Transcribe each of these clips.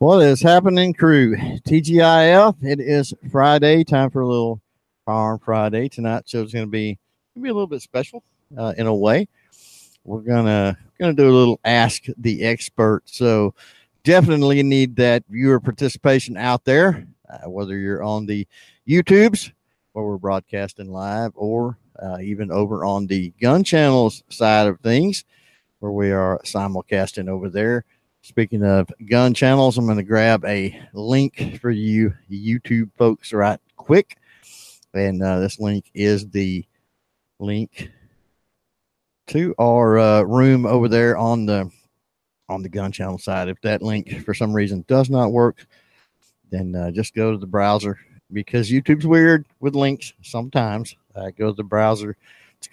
What is happening, crew? TGIF. It is Friday. Time for a little Farm Friday. Tonight's show is going to be a little bit special in a way. We're gonna do a little Ask the Expert. So definitely need that viewer participation out there, whether you're on the YouTubes where we're broadcasting live, or even over on the Gun Channels side of things where we are simulcasting over there. Speaking of gun channels, I'm going to grab a link for you YouTube folks right quick. And this link is the link to our room over there on the gun channel side. If that link for some reason does not work, then just go to the browser, because YouTube's weird with links sometimes. Go to the browser. It's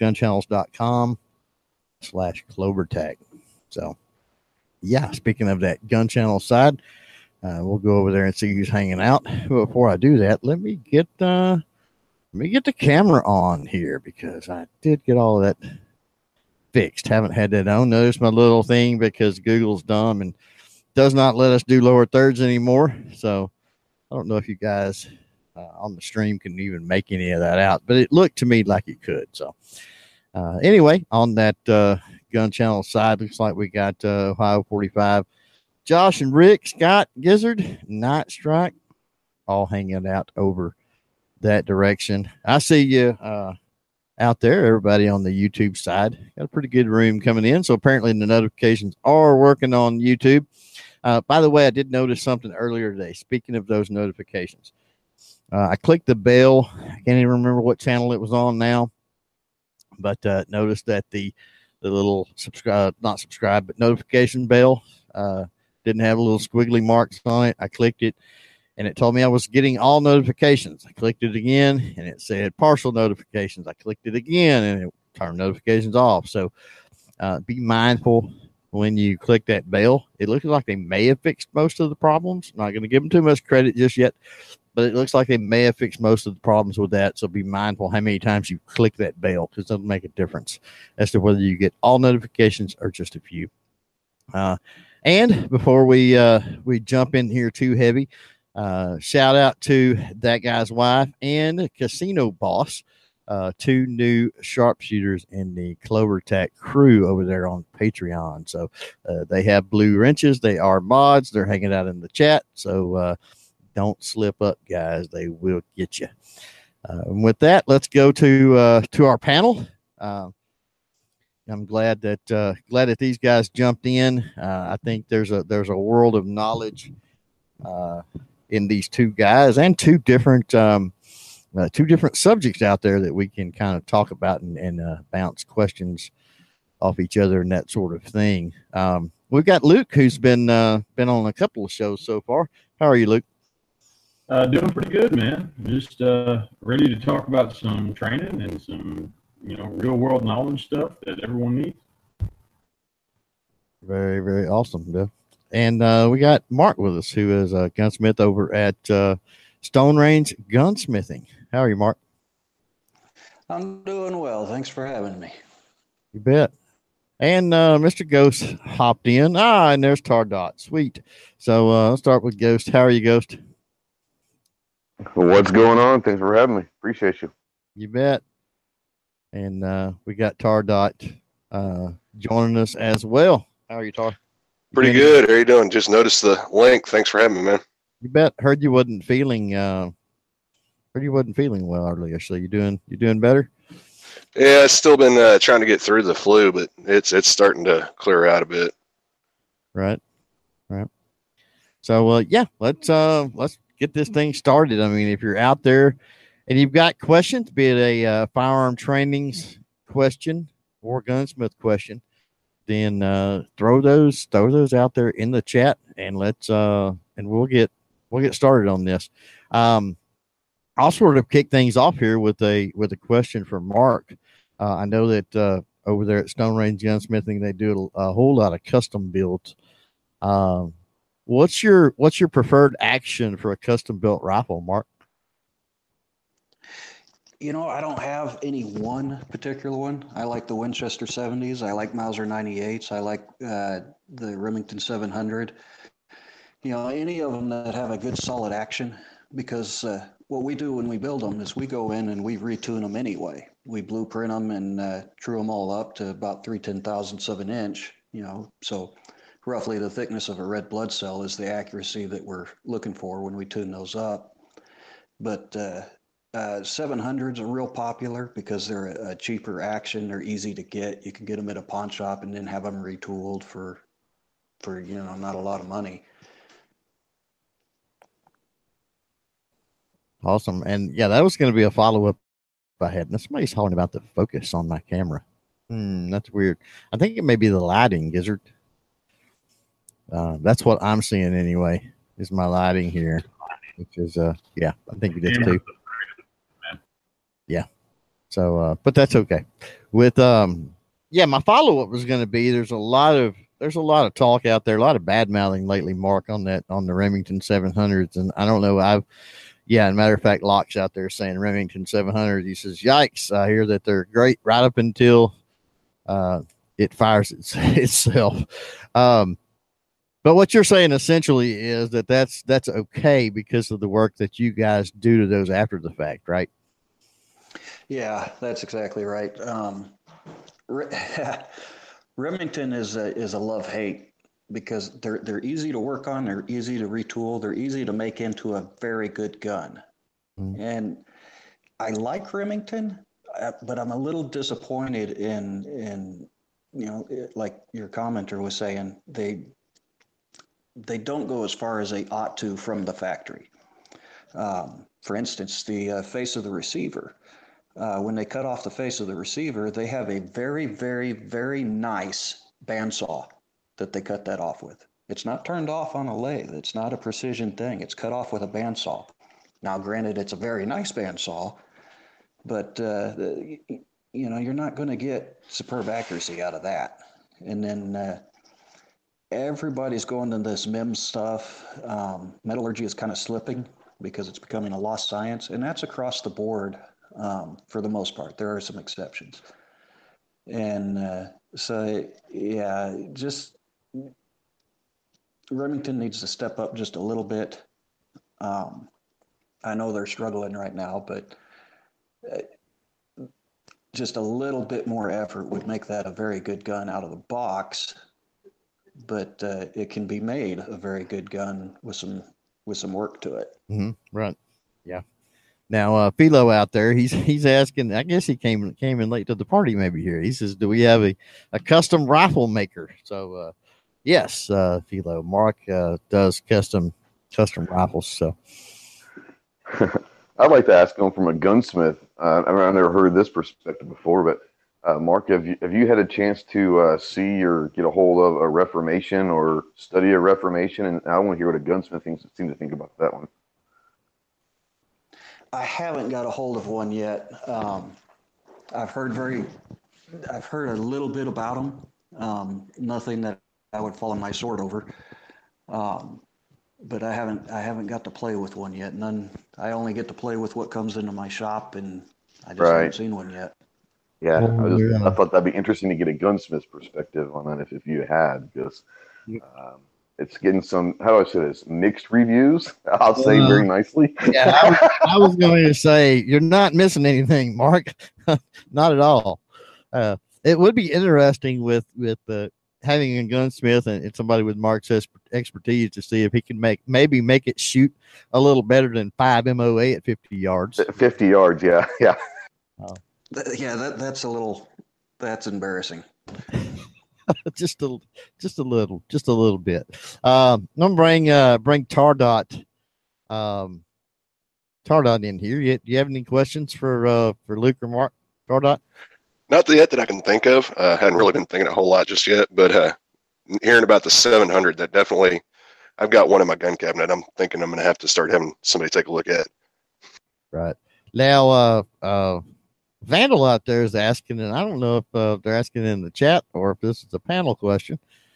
gunchannels.com/CloverTag. So, yeah, speaking of that gun channel side, we'll go over there and see who's hanging out. Before I do that, let me get the camera on here, because I did get all of that fixed. Haven't had that on. Notice my little thing, because Google's dumb and does not let us do lower thirds anymore. So I don't know if you guys on the stream can even make any of that out, but it looked to me like it could. So anyway, on that gun channel side, looks like we got Ohio 45, Josh and Rick, Scott, Gizzard, Night Strike, all hanging out over that direction. I see you out there, everybody on the YouTube side. Got a pretty good room coming in. So apparently the notifications are working on YouTube. By the way, I did notice something earlier today. Speaking of those notifications, I clicked the bell. I can't even remember what channel it was on now, but noticed that the little notification bell didn't have a little squiggly marks on it. I clicked it, and it told me I was getting all notifications. I clicked it again, and it said partial notifications. I clicked it again, and it turned notifications off. So be mindful when you click that bell. It looks like they may have fixed most of the problems. Not going to give them too much credit just yet, but it looks like they may have fixed most of the problems with that. So be mindful how many times you click that bell, because it'll make a difference as to whether you get all notifications or just a few. And before we jump in here too heavy, shout out to that guy's wife and Casino Boss, two new sharpshooters in the CloverTech crew over there on Patreon. So they have blue wrenches. They are mods. They're hanging out in the chat. So don't slip up, guys. They will get you. And with that, let's go to our panel. I'm glad that these guys jumped in. I think there's a world of knowledge in these two guys, and two different subjects out there that we can kind of talk about and bounce questions off each other and that sort of thing. We've got Luke, who's been on a couple of shows so far. How are you, Luke? Doing pretty good, man. Just ready to talk about some training and some, real world knowledge stuff that everyone needs. Very, very awesome, Bill. And we got Mark with us, who is a gunsmith over at Stone Range Gunsmithing. How are you, Mark? I'm doing well. Thanks for having me. You bet. And Mr. Ghost hopped in. And there's Tardot. Sweet. So let's start with Ghost. How are you, Ghost? What's going on? Thanks for having me. Appreciate you. You bet. And we got Tardot joining us as well. How are you, Tar? Pretty good. How are you doing? Just noticed the link. Thanks for having me, man. You bet. Heard you wasn't feeling well earlier. So you doing better? Yeah, it's still been trying to get through the flu, but it's starting to clear out a bit. Right. So let's get this thing started. I mean, if you're out there and you've got questions, be it a firearm trainings question or gunsmith question, then throw those out there in the chat, and let's and we'll get started on this. I'll sort of kick things off here with a question for Mark. I know that over there at Stone Range Gunsmithing, they do a whole lot of custom builds. What's your preferred action for a custom built rifle, Mark? I don't have any one particular one. I like the Winchester 70s. I like Mauser 98s. I like the Remington 700. any of them that have a good solid action, because what we do when we build them is we go in and we retune them anyway. We blueprint them and true them all up to about 3/10,000ths of an inch, so roughly the thickness of a red blood cell is the accuracy that we're looking for when we tune those up. But 700s are real popular because they're a cheaper action. They're easy to get. You can get them at a pawn shop and then have them retooled for not a lot of money. Awesome. And yeah, that was going to be a follow-up I had. Now, somebody's talking about the focus on my camera. That's weird. I think it may be the lighting, Gizzard. That's what I'm seeing anyway, is my lighting here, which is, yeah, I think it is too. Yeah. So, but that's okay. With, yeah, my follow-up was going to be, there's a lot of talk out there, a lot of bad mouthing lately, Mark, on the Remington 700s. And I don't know, yeah, as a matter of fact, Locke's out there saying Remington 700. He says, yikes, I hear that they're great right up until it fires itself. But what you're saying essentially is that's okay because of the work that you guys do to those after the fact, right? Yeah, that's exactly right. Remington is a love-hate because they're easy to work on, they're easy to retool, they're easy to make into a very good gun. Mm-hmm. And I like Remington, but I'm a little disappointed in like your commenter was saying, they don't go as far as they ought to from the factory. For instance, the face of the receiver. When they cut off the face of the receiver, they have a very, very, very nice bandsaw that they cut that off with. It's not turned off on a lathe. It's not a precision thing. It's cut off with a bandsaw. Now, granted, it's a very nice bandsaw, but you're not going to get superb accuracy out of that. And then everybody's going to this MIM stuff. Metallurgy is kind of slipping because it's becoming a lost science, and that's across the board. For the most part, there are some exceptions. And so, yeah, just Remington needs to step up just a little bit. I know they're struggling right now, but just a little bit more effort would make that a very good gun out of the box. But it can be made a very good gun with some work to it. Mm-hmm. Right. Yeah. Now, Philo out there, he's asking, I guess he came in late to the party maybe here. He says, do we have a custom rifle maker? So, yes, Philo, Mark does custom rifles. So I'd like to ask him from a gunsmith. I've never heard this perspective before, but Mark, have you had a chance to see or get a hold of a Reformation or study a Reformation? And I want to hear what a gunsmith seems to think about that one. I haven't got a hold of one yet. I've heard a little bit about them. Nothing that I would fall on my sword over. But I haven't got to play with one yet. I only get to play with what comes into my shop, and I just haven't seen one yet. Yeah, I thought that'd be interesting to get a gunsmith's perspective on that if you had, because it's getting some, how do I say this, mixed reviews, I'll say very nicely. Yeah, I was going to say, you're not missing anything, Mark. Not at all. It would be interesting with having a gunsmith and somebody with Mark's expertise to see if he can make it shoot a little better than 5 MOA at 50 yards. 50 yards, yeah. Yeah, that's embarrassing. just a little bit. I'm gonna bring Tardot in here. Do you have any questions for Luke or Mark? Tardot? Not yet that I can think of. Hadn't really been thinking a whole lot just yet, but hearing about the 700, that definitely, I've got one in my gun cabinet. I'm thinking I'm going to have to start having somebody take a look at. Right. Now, Vandal out there is asking, and I don't know if they're asking in the chat or if this is a panel question.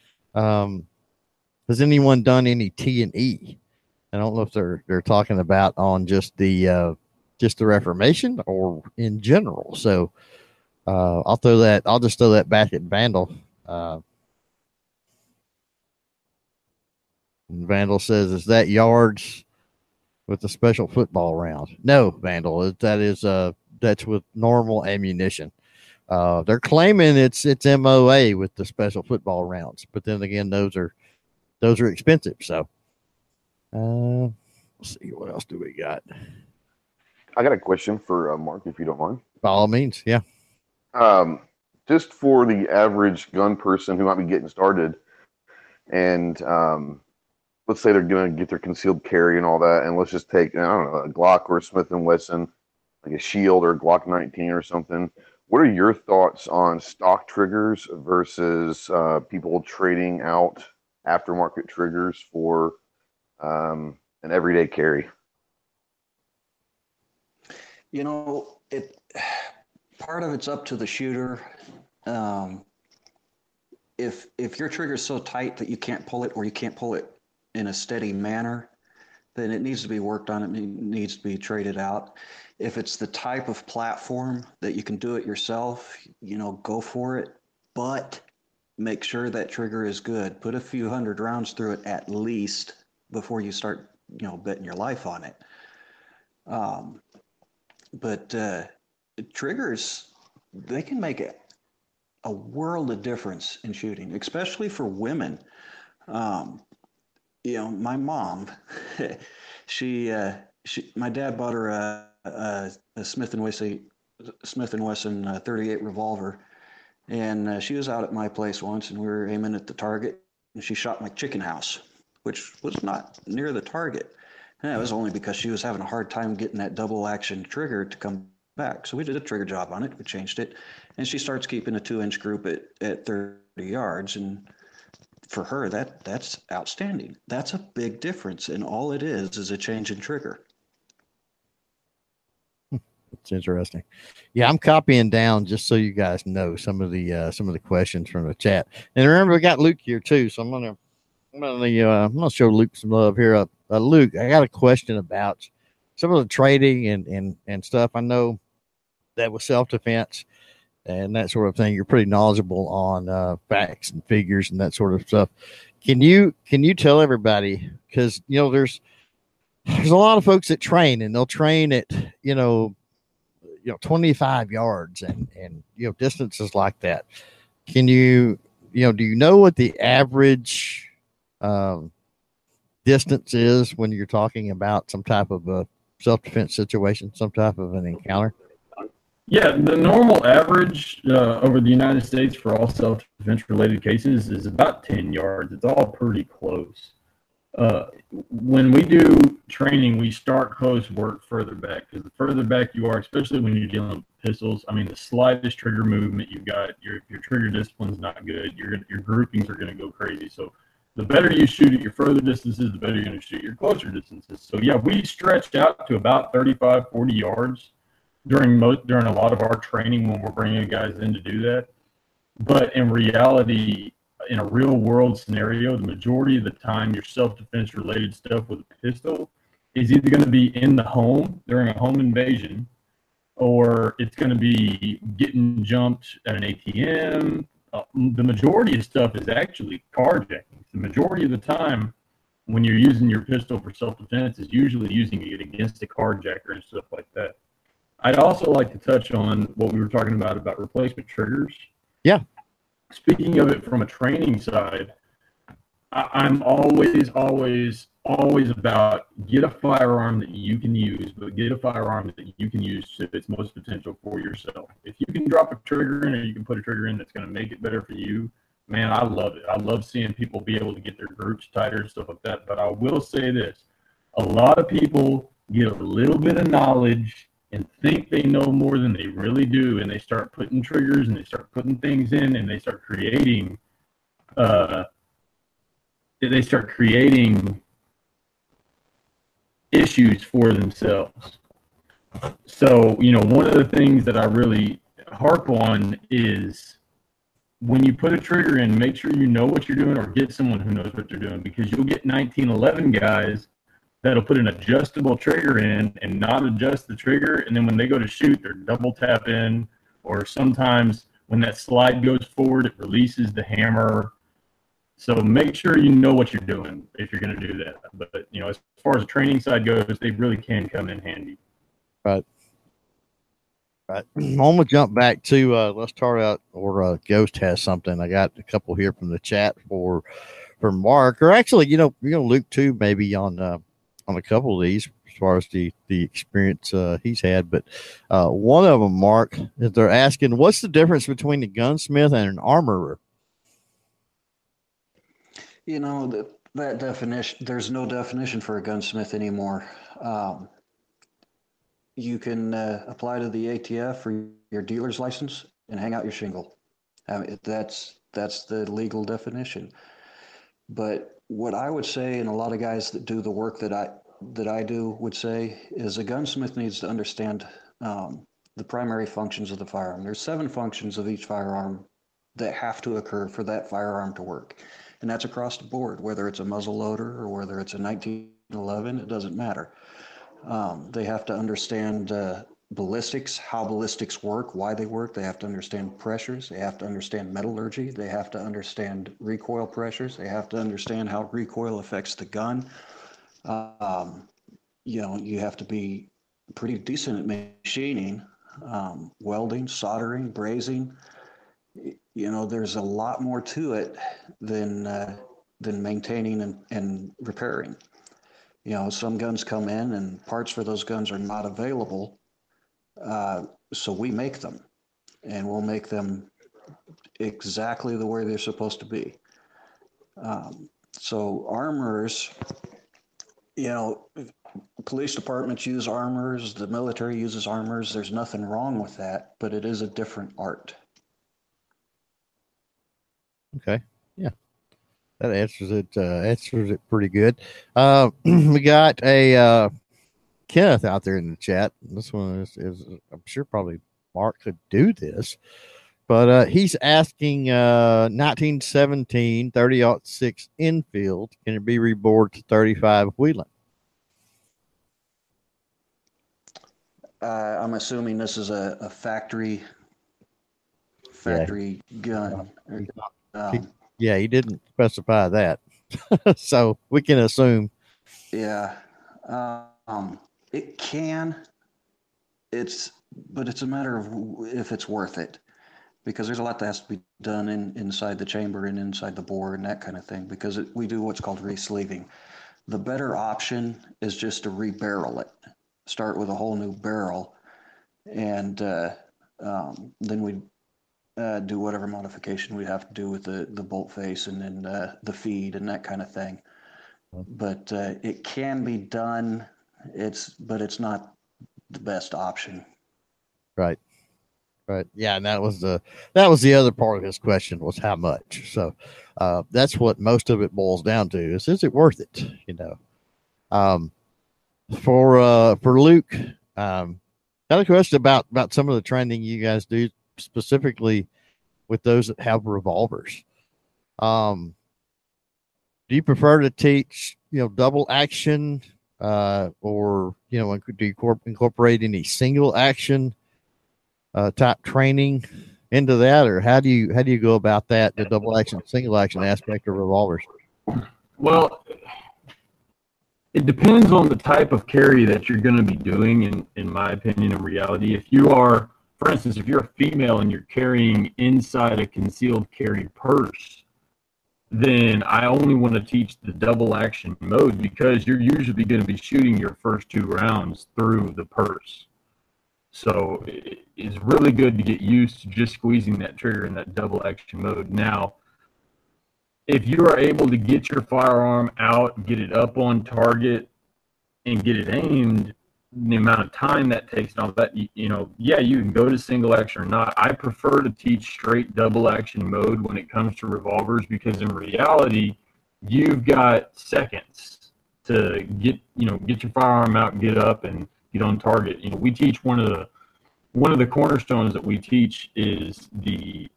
Has anyone done any T&E? I don't know if they're talking about on just the Reformation or in general. So I'll just throw that back at Vandal. And Vandal says, is that yards with the special football round? No, Vandal, that's with normal ammunition. They're claiming it's MOA with the special football rounds, but then again, those are expensive. So, let's see, what else do we got? I got a question for Mark, if you don't mind. By all means, yeah. Just for the average gun person who might be getting started, and let's say they're going to get their concealed carry and all that, and let's just take, I don't know, a Glock or a Smith & Wesson, like a Shield or a Glock 19 or something. What are your thoughts on stock triggers versus people trading out aftermarket triggers for an everyday carry? You know, part of it's up to the shooter. If your trigger is so tight that you can't pull it, or you can't pull it in a steady manner, then it needs to be worked on. It needs to be traded out. If it's the type of platform that you can do it yourself, go for it. But make sure that trigger is good. Put a few hundred rounds through it at least before you start, betting your life on it. But triggers, they can make a world of difference in shooting, especially for women. My mom, my dad bought her a Smith & Wesson 38 revolver, and she was out at my place once, and we were aiming at the target, and she shot my chicken house, which was not near the target. And it was only because she was having a hard time getting that double action trigger to come back. So we did a trigger job on it. We changed it. And she starts keeping a 2-inch group at 30 yards. And for her, that's outstanding. That's a big difference. And all it is a change in trigger. It's interesting. Yeah, I'm copying down just so you guys know some of the questions from the chat. And remember, we got Luke here too. So I'm gonna show Luke some love here. Luke, I got a question about some of the trading and stuff. I know that with self-defense and that sort of thing, you're pretty knowledgeable on facts and figures and that sort of stuff. Can you tell everybody, because there's a lot of folks that train, and they'll train at 25 yards and distances like that. Can you do you know what the average distance is when you're talking about some type of a self-defense situation, some type of an encounter? Yeah, the normal average over the United States for all self-defense related cases is about 10 yards. It's all pretty close. When we do training, we start close, work further back, because the further back you are, especially when you're dealing with pistols, the slightest trigger movement you've got, your trigger discipline's not good. Your groupings are going to go crazy. So the better you shoot at your further distances, the better you're going to shoot your closer distances. So yeah, we stretched out to about 35, 40 yards during a lot of our training when we're bringing guys in to do that. But in reality, in a real world scenario, the majority of the time, your self-defense related stuff with a pistol is either going to be in the home during a home invasion, or it's going to be getting jumped at an ATM. The majority of stuff is actually carjacking. The majority of the time when you're using your pistol for self-defense is usually using it against a carjacker and stuff like that. I'd also like to touch on what we were talking about replacement triggers. Yeah. Speaking of it from a training side, I'm always about get a firearm that you can use, but get a firearm that you can use to its most potential for yourself. If you can drop a trigger in, or you can put a trigger in that's going to make it better for you, man, I love it. I love seeing people be able to get their groups tighter and stuff like that. But I will say this, a lot of people get a little bit of knowledge and think they know more than they really do, and they start putting triggers and they start putting things in, and they start creating issues for themselves. So, one of the things that I really harp on is when you put a trigger in, make sure you know what you're doing, or get someone who knows what they're doing, because you'll get 1911 guys that'll put an adjustable trigger in and not adjust the trigger, and then when they go to shoot, they're double tap in, or sometimes when that slide goes forward, it releases the hammer. So make sure you know what you're doing if you're going to do that. But, as far as the training side goes, they really can come in handy. Right. Right. I'm going to jump back to, let's start out, or Ghost has something. I got a couple here from the chat for Mark, or actually, Luke too, maybe on a couple of these as far as the experience he's had. But one of them, Mark, is they're asking, what's the difference between a gunsmith and an armorer? That definition, there's no definition for a gunsmith anymore. You can apply to the ATF for your dealer's license and hang out your shingle. I mean, that's the legal definition. But what I would say, and a lot of guys that do the work that I do would say, is a gunsmith needs to understand the primary functions of the firearm. There's 7 functions of each firearm that have to occur for that firearm to work. And that's across the board, whether it's a muzzle loader or whether it's a 1911, it doesn't matter. They have to understand ballistics, how ballistics work, why they work. They have to understand pressures. They have to understand metallurgy. They have to understand recoil pressures. They have to understand how recoil affects the gun. You have to be pretty decent at machining, welding, soldering, brazing. There's a lot more to it than maintaining and repairing. Some guns come in and parts for those guns are not available. So we make them, and we'll make them exactly the way they're supposed to be. So armorers, police departments use armors, the military uses armors. There's nothing wrong with that, but it is a different art. Okay. Yeah. That answers it pretty good. We got a Kenneth out there in the chat. This one is I'm sure probably Mark could do this, but he's asking 1917 30-06 Enfield, can it be rebored to 35 Wheeling? I'm assuming this is a factory gun. Yeah, he didn't specify that. So we can assume. Yeah. It can. But it's a matter of if it's worth it, because there's a lot that has to be done inside the chamber and inside the bore and that kind of thing, because we do what's called re-sleeving. The better option is just to re-barrel it. Start with a whole new barrel, and then we do whatever modification we have to do with the bolt face and then the feed and that kind of thing. But it can be done. But it's not the best option. Right. Yeah, and that was the other part of his question, was how much. So that's what most of it boils down to, is it worth it? For Luke, got a question about some of the training you guys do, specifically with those that have revolvers. Do you prefer to teach, double action, or, do you incorporate any single action type training into that, or how do you go about that, the double action, single action aspect of revolvers? Well, it depends on the type of carry that you're going to be doing, in my opinion, in reality. If you are, for instance, if you're a female and you're carrying inside a concealed carry purse, then I only want to teach the double action mode, because you're usually going to be shooting your first 2 rounds through the purse. So it's really good to get used to just squeezing that trigger in that double action mode. Now, if you are able to get your firearm out, get it up on target, and get it aimed, the amount of time that takes and all that, you can go to single action or not. I prefer to teach straight double action mode when it comes to revolvers, because in reality, you've got seconds to get your firearm out, get up, and get on target. We teach one of the cornerstones that we teach is the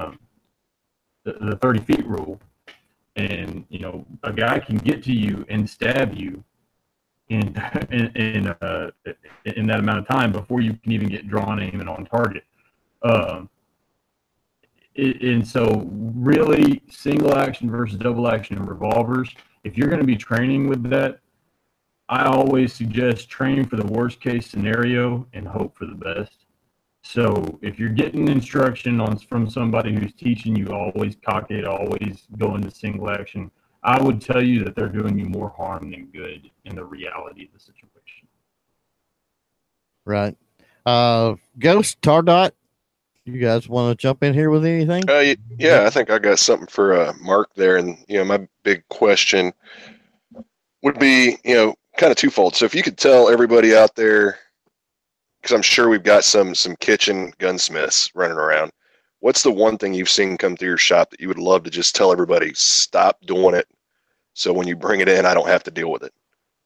30 feet rule. And, a guy can get to you and stab you in that amount of time before you can even get drawn, aim, and on target. And so really single action versus double action revolvers, if you're going to be training with that, I always suggest training for the worst case scenario and hope for the best. So if you're getting instruction from somebody who's teaching you always cock it, always go into single action, I would tell you that they're doing you more harm than good in the reality of the situation. Right. Ghost, Tardot, you guys want to jump in here with anything? Yeah, I think I got something for Mark there. And, my big question would be, kind of twofold. So if you could tell everybody out there, because I'm sure we've got some kitchen gunsmiths running around, what's the one thing you've seen come through your shop that you would love to just tell everybody, stop doing it, so when you bring it in, I don't have to deal with it?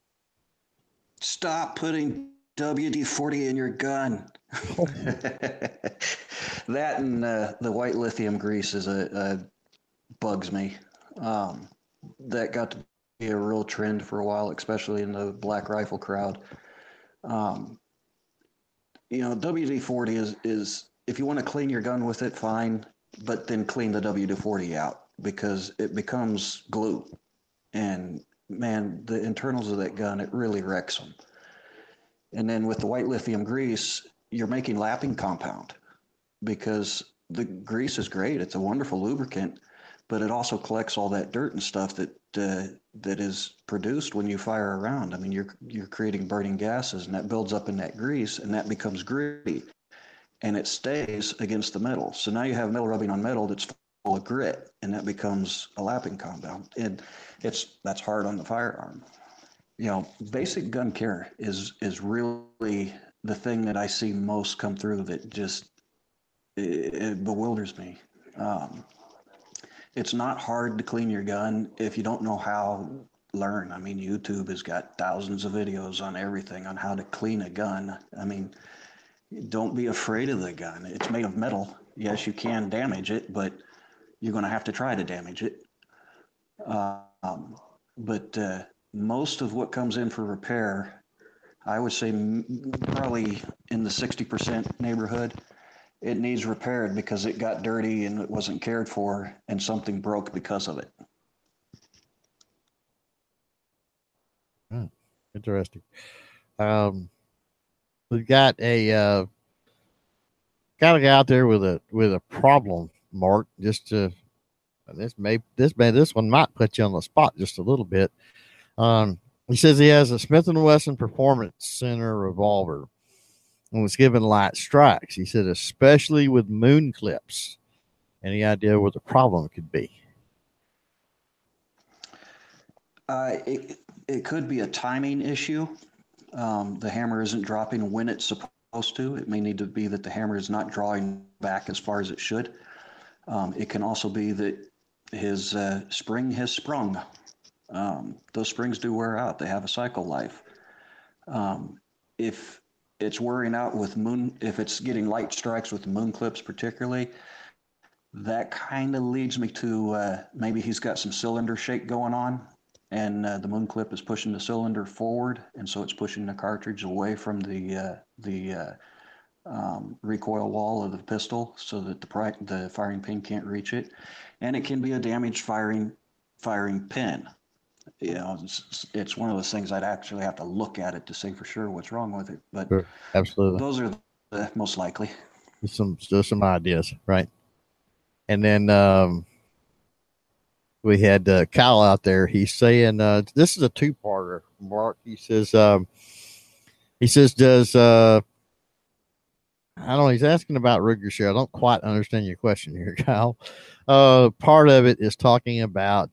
Stop putting WD-40 in your gun. That and the white lithium grease is bugs me. That got to be a real trend for a while, especially in the black rifle crowd. WD-40 is if you want to clean your gun with it, fine, but then clean the WD-40 out because it becomes glue. And man, the internals of that gun, it really wrecks them. And then with the white lithium grease, you're making lapping compound because the grease is great. It's a wonderful lubricant, but it also collects all that dirt and stuff that is produced when you fire a round. I mean, you're creating burning gases, and that builds up in that grease, and that becomes gritty, and it stays against the metal. So now you have metal rubbing on metal that's full of grit, and that becomes a lapping compound, and that's hard on the firearm. Basic gun care is really the thing that I see most come through that just it bewilders me. It's not hard to clean your gun. If you don't know how, learn. I mean, YouTube has got thousands of videos on everything on how to clean a gun. I mean, don't be afraid of the gun. It's made of metal. Yes, you can damage it, but you're going to have to try to damage it. But most of what comes in for repair, I would say probably in the 60% neighborhood, it needs repaired because it got dirty and it wasn't cared for and something broke because of it. Interesting. We've got a guy out there with a problem, Mark. Just to this one might put you on the spot just a little bit. He says he has a Smith & Wesson Performance Center revolver and was given light strikes. He said, especially with moon clips. Any idea what the problem could be? It could be a timing issue. The hammer isn't dropping when it's supposed to. It may need to be that the hammer is not drawing back as far as it should. It can also be that his spring has sprung. Those springs do wear out. They have a cycle life. If it's wearing out if it's getting light strikes with moon clips particularly, that kind of leads me to maybe he's got some cylinder shake going on, and the moon clip is pushing the cylinder forward, and so it's pushing the cartridge away from the recoil wall of the pistol so that the firing pin can't reach it. And it can be a damaged firing pin. It's one of those things I'd actually have to look at it to say for sure what's wrong with it. But sure, absolutely, those are the most likely. Just some ideas, right? And then we had Kyle out there. He's saying this is a two-parter, Mark. He says does I don't know. He's asking about Ruger share. I don't quite understand your question here, Kyle. Part of it is talking about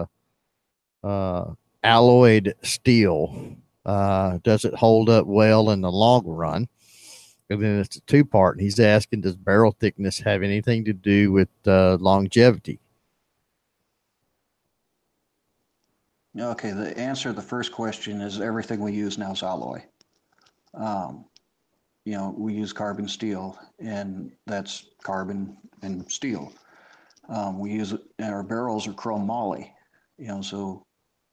alloyed steel. Does it hold up well in the long run? And then it's a two-part. He's asking, does barrel thickness have anything to do with longevity? Okay, the answer to the first question is everything we use now is alloy. We use carbon steel, and that's carbon and steel. We use our barrels are chrome moly, so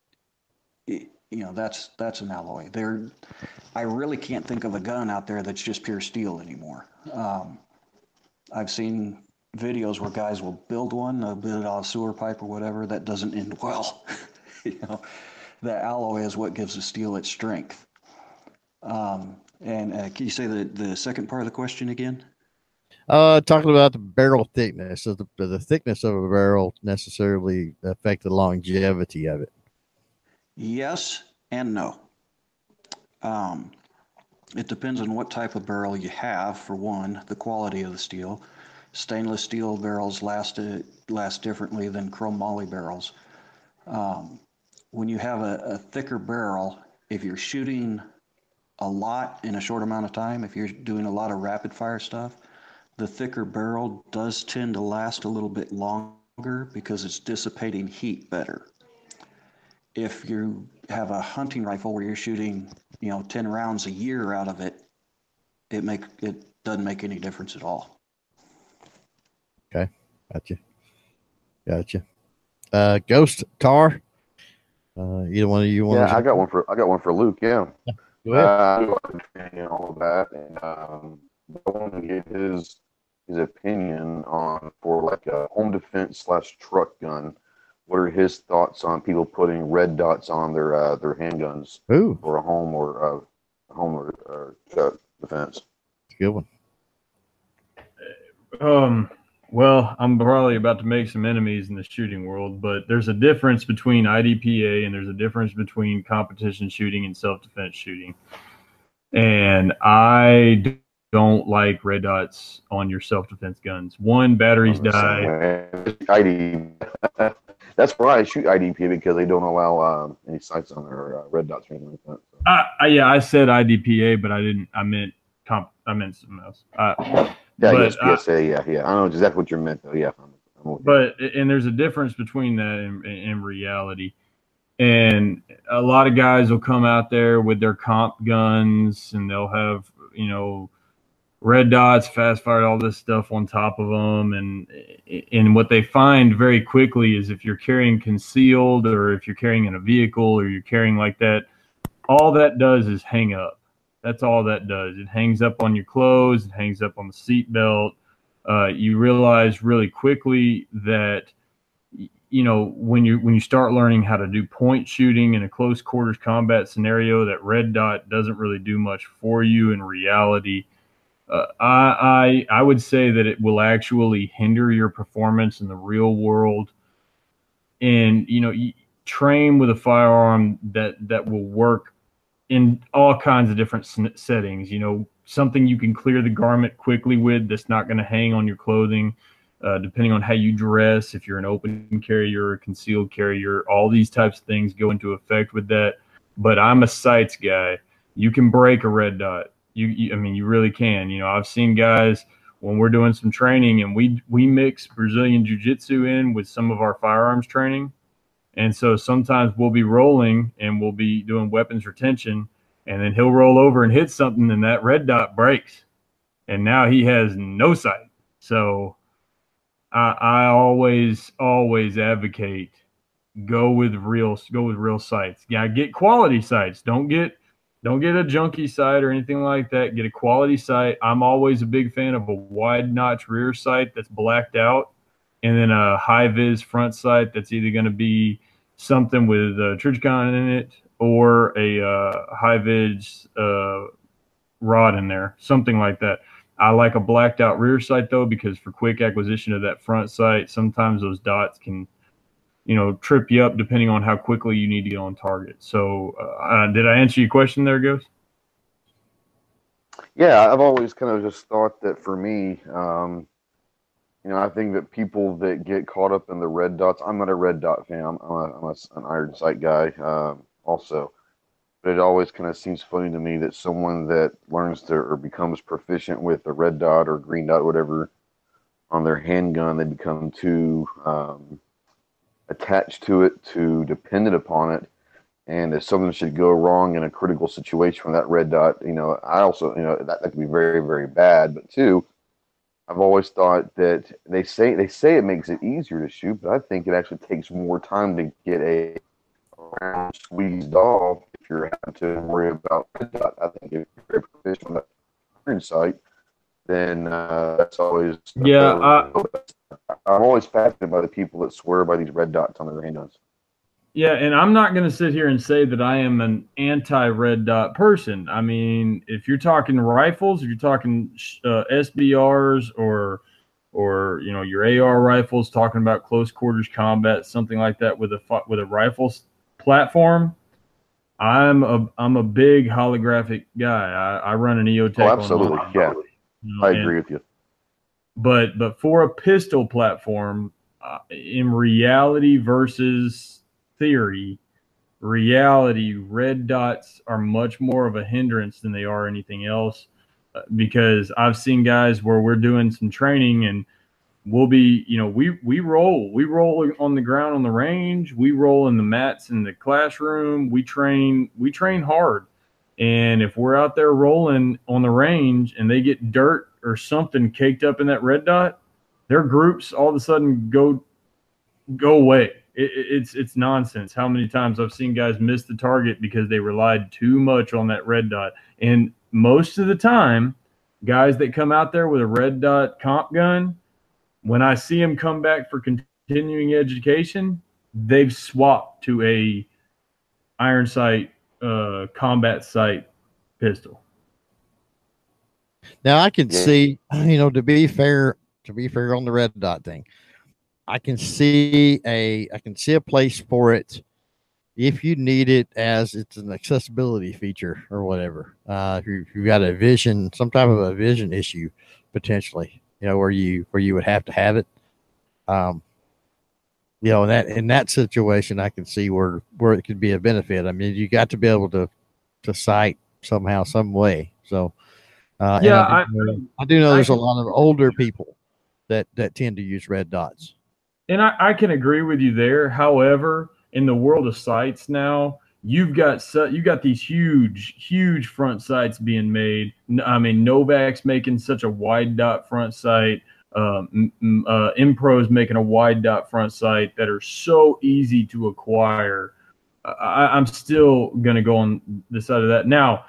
that's an alloy. I really can't think of a gun out there that's just pure steel anymore. I've seen videos where guys will build one, they'll build it out of sewer pipe or whatever. That doesn't end well. You know, the alloy is what gives the steel its strength. And can you say the second part of the question again? Talking about the barrel thickness. Does the thickness of a barrel necessarily affect the longevity of it? Yes and no. It depends on what type of barrel you have. For one, the quality of the steel. Stainless steel barrels last differently than chrome moly barrels. When you have a thicker barrel, if you're shooting a lot in a short amount of time, if you're doing a lot of rapid fire stuff, the thicker barrel does tend to last a little bit longer because it's dissipating heat better. If you have a hunting rifle where you're shooting, 10 rounds a year out of it, it doesn't make any difference at all. Okay, gotcha. Ghost Tar. Either one of you want? Yeah, I got one for Luke. Yeah. Go ahead. And all of that, and I want to get his opinion on for like a home defense / truck gun. What are his thoughts on people putting red dots on their handguns for a home or truck defense? It's a good one. Well, I'm probably about to make some enemies in the shooting world, but there's a difference between IDPA and there's a difference between competition shooting and self-defense shooting. And I don't like red dots on your self-defense guns. One, batteries die. That's why I shoot IDPA, because they don't allow any sights on their red dots or anything like that. So. I said IDPA, but I meant something else. Yes, PSA, yeah. I know exactly what you meant, though. Yeah. And there's a difference between that and reality. And a lot of guys will come out there with their comp guns, and they'll have, red dots, fast fired, all this stuff on top of them. And what they find very quickly is if you're carrying concealed, or if you're carrying in a vehicle, or you're carrying like that, all that does is hang up. That's all that does. It hangs up on your clothes. It hangs up on the seat belt. You realize really quickly that, when you start learning how to do point shooting in a close quarters combat scenario, that red dot doesn't really do much for you in reality. I would say that it will actually hinder your performance in the real world. And, you train with a firearm that will work in all kinds of different settings, something you can clear the garment quickly with, that's not going to hang on your clothing, depending on how you dress. If you're an open carrier or a concealed carrier, all these types of things go into effect with that. But I'm a sights guy. You can break a red dot. You really can. I've seen guys when we're doing some training, and we mix Brazilian jiu-jitsu in with some of our firearms training. And so sometimes we'll be rolling and we'll be doing weapons retention, and then he'll roll over and hit something, and that red dot breaks, and now he has no sight. So I always advocate go with real sights. Yeah, get quality sights. Don't get a junky sight or anything like that. Get a quality sight. I'm always a big fan of a wide notch rear sight that's blacked out, and then a high vis front sight that's either going to be something with Trijicon in it, or a high vis rod in there, something like that. I like a blacked out rear sight though, because for quick acquisition of that front sight, sometimes those dots can, trip you up depending on how quickly you need to get on target. So did I answer your question there, Ghost? Yeah, I've always kind of just thought that for me, I think that people that get caught up in the red dots, I'm not a red dot fan. I'm an iron sight guy also. But it always kind of seems funny to me that someone that learns to or becomes proficient with a red dot or green dot, whatever, on their handgun, they become too attached to it, too dependent upon it. And if something should go wrong in a critical situation from that red dot, I also, that could be very, very bad. But two, I've always thought that they say it makes it easier to shoot, but I think it actually takes more time to get a round squeezed off if you're having to worry about red dot. I think if you're very proficient with that sight, then that's always Yeah, I'm always fascinated by the people that swear by these red dots on their handguns. yeah, and I'm not going to sit here and say that I am an anti-red dot person. I mean, if you're talking rifles, if you're talking SBRs or your AR rifles, talking about close quarters combat, something like that with a rifle platform, I'm a big holographic guy. I run an EOTech. Oh, absolutely, yeah, I agree with you. But for a pistol platform, in reality versus theory, red dots are much more of a hindrance than they are anything else. Because I've seen guys where we're doing some training and we'll be, we roll on the ground on the range, we roll in the mats in the classroom, we train hard. And if we're out there rolling on the range and they get dirt or something caked up in that red dot, their groups all of a sudden go away. It's nonsense how many times I've seen guys miss the target because they relied too much on that red dot. And most of the time, guys that come out there with a red dot comp gun, when I see them come back for continuing education, they've swapped to a iron sight, combat sight pistol. Now I can see, to be fair on the red dot thing, I can see a place for it if you need it as it's an accessibility feature or whatever. If you've got some type of a vision issue potentially, where you would have to have it. In that situation, I can see where it could be a benefit. I mean, you got to be able to sight somehow, some way. So, I do know there's a lot of older people that tend to use red dots. And I can agree with you there. However, in the world of sights now, you've got these huge front sights being made. I mean, Novak's making such a wide dot front sight. Impro's making a wide dot front sight that are so easy to acquire. I'm still going to go on the side of that. Now,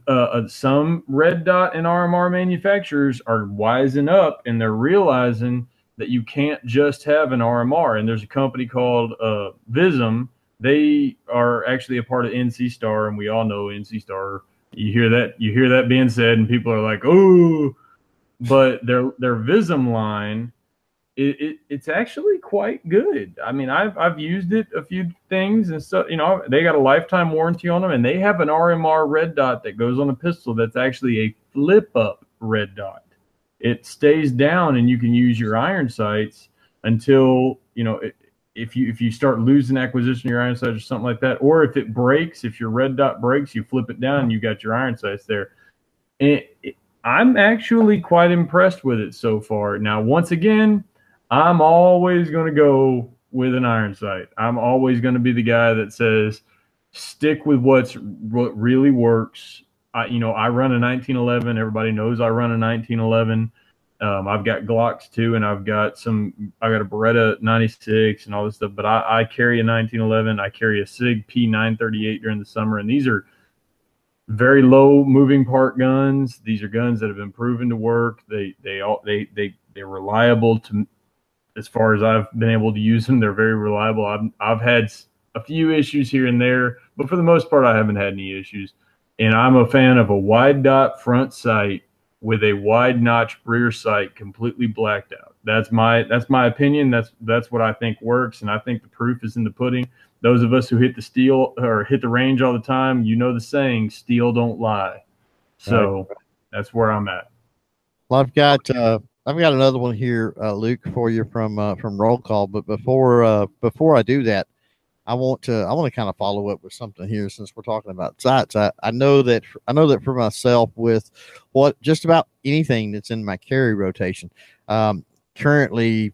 some red dot and RMR manufacturers are wising up and they're realizing that you can't just have an RMR. And there's a company called Vism. They are actually a part of NC Star, and we all know NC Star. You hear that being said, and people are like, "Oh," but their Vism line, it's actually quite good. I mean, I've used it a few things and stuff. They got a lifetime warranty on them, and they have an RMR red dot that goes on a pistol that's actually a flip up red dot. It stays down, and you can use your iron sights until if you start losing acquisition of your iron sights or something like that, or if it breaks, if your red dot breaks, you flip it down and you got your iron sights there. And I'm actually quite impressed with it so far. Now, once again, I'm always going to go with an iron sight. I'm always going to be the guy that says, stick with what really works. I run a 1911. Everybody knows I run a 1911. I've got Glocks too, and I got a Beretta 96 and all this stuff. But I carry a 1911. I carry a Sig P938 during the summer, and these are very low moving part guns. These are guns that have been proven to work. They're reliable to, as far as I've been able to use them. They're very reliable. I've had a few issues here and there, but for the most part, I haven't had any issues. And I'm a fan of a wide dot front sight with a wide notch rear sight completely blacked out. That's my opinion. That's what I think works, and I think the proof is in the pudding. Those of us who hit the steel or hit the range all the time, the saying, "Steel don't lie." So That's where I'm at. Well, I've got another one here, Luke, for you from Roll Call. But before I do that, I want to kind of follow up with something here since we're talking about sights. I know that for myself, with just about anything that's in my carry rotation, currently,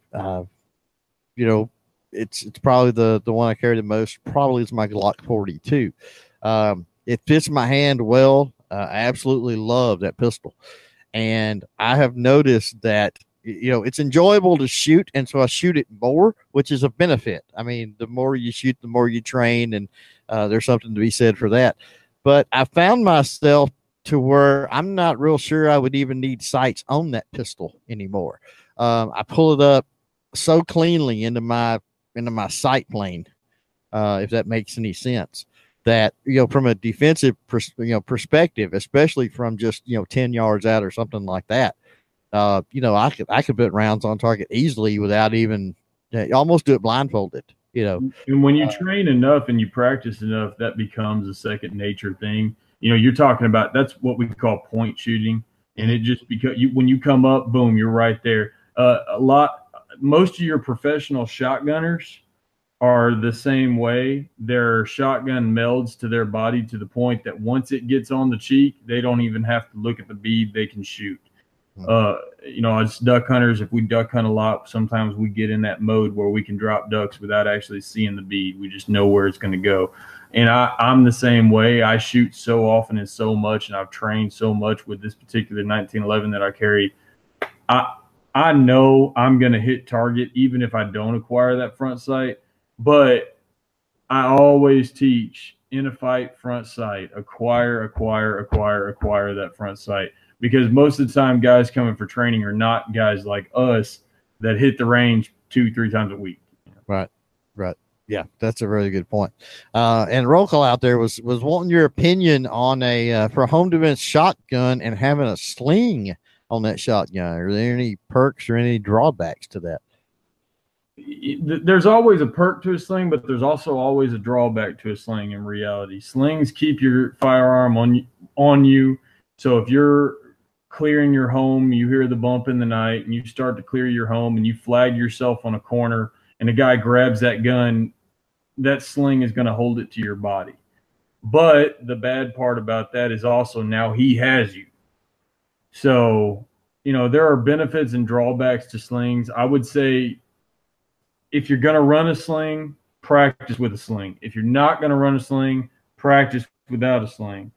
it's probably the one I carry the most. Probably is my Glock 42. It fits my hand well. I absolutely love that pistol, and I have noticed that it's enjoyable to shoot, and so I shoot it more, which is a benefit. I mean, the more you shoot, the more you train, and there's something to be said for that. But I found myself to where I'm not real sure I would even need sights on that pistol anymore. I pull it up so cleanly into my sight plane, if that makes any sense. That, from a defensive perspective, especially from just 10 yards out or something like that, I could put rounds on target easily without even almost do it blindfolded. And when you train enough and you practice enough, that becomes a second nature thing. You're talking about, that's what we call point shooting, and it just, because when you come up, boom, you're right there. Most of your professional shotgunners are the same way. Their shotgun melds to their body to the point that once it gets on the cheek, they don't even have to look at the bead, they can shoot. As duck hunters, if we duck hunt a lot, sometimes we get in that mode where we can drop ducks without actually seeing the bead. We just know where it's going to go. And I'm the same way. I shoot so often and so much, and I've trained so much with this particular 1911 that I carry. I know I'm going to hit target even if I don't acquire that front sight, but I always teach in a fight front sight, acquire that front sight. Because most of the time, guys coming for training are not guys like us that hit the range 2-3 times a week. Right. Yeah, that's a really good point. And roll call out there was wanting your opinion on for a home defense shotgun and having a sling on that shotgun. Are there any perks or any drawbacks to that? There's always a perk to a sling, but there's also always a drawback to a sling in reality. Slings keep your firearm on you. So if you're clearing your home, you hear the bump in the night, and you start to clear your home, and you flag yourself on a corner, and a guy grabs that gun, that sling is going to hold it to your body. But the bad part about that is also now he has you. So, there are benefits and drawbacks to slings. I would say if you're going to run a sling, practice with a sling. If you're not going to run a sling, practice without a sling.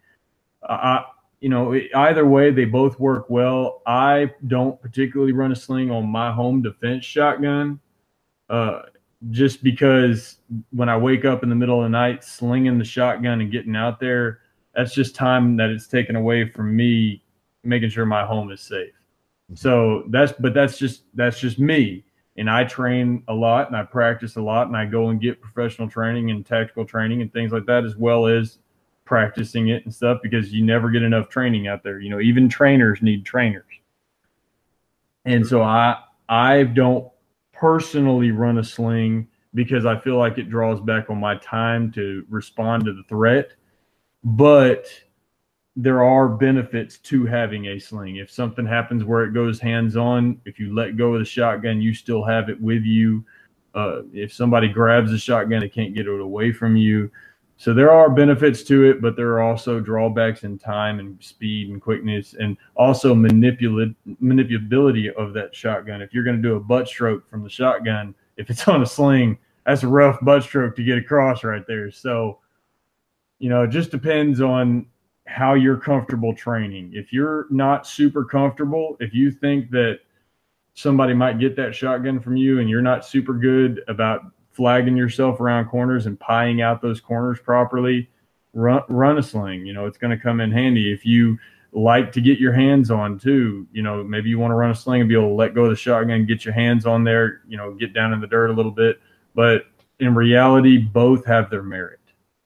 Either way, they both work well. I don't particularly run a sling on my home defense shotgun, just because when I wake up in the middle of the night, slinging the shotgun and getting out there, that's just time that it's taken away from me making sure my home is safe. So that's just me. And I train a lot, and I practice a lot, and I go and get professional training and tactical training and things like that, as well as practicing it and stuff, because you never get enough training out there. Even trainers need trainers. And so I don't personally run a sling because I feel like it draws back on my time to respond to the threat. But there are benefits to having a sling. If something happens where it goes hands-on, if you let go of the shotgun, you still have it with you. If somebody grabs the shotgun, they can't get it away from you. So there are benefits to it, but there are also drawbacks in time and speed and quickness, and also manipulability of that shotgun. If you're going to do a butt stroke from the shotgun, if it's on a sling, that's a rough butt stroke to get across right there. So, it just depends on how you're comfortable training. If you're not super comfortable, if you think that somebody might get that shotgun from you and you're not super good about flagging yourself around corners and pieing out those corners properly, run a sling. It's going to come in handy. If you like to get your hands on too, maybe you want to run a sling and be able to let go of the shotgun, get your hands on there, get down in the dirt a little bit. But in reality, both have their merit.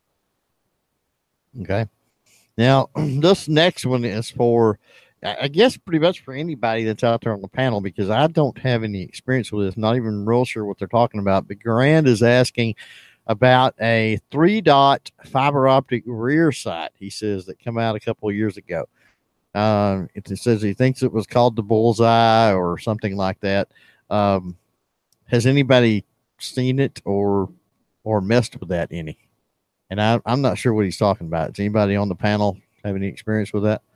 Okay. Now, this next one is for, I guess, pretty much for anybody that's out there on the panel, because I don't have any experience with this, not even real sure what they're talking about. But Grand is asking about a 3-dot fiber optic rear sight, he says, that came out a couple of years ago. It says he thinks it was called the Bullseye or something like that. Has anybody seen it or messed with that any? And I'm not sure what he's talking about. Does anybody on the panel have any experience with that?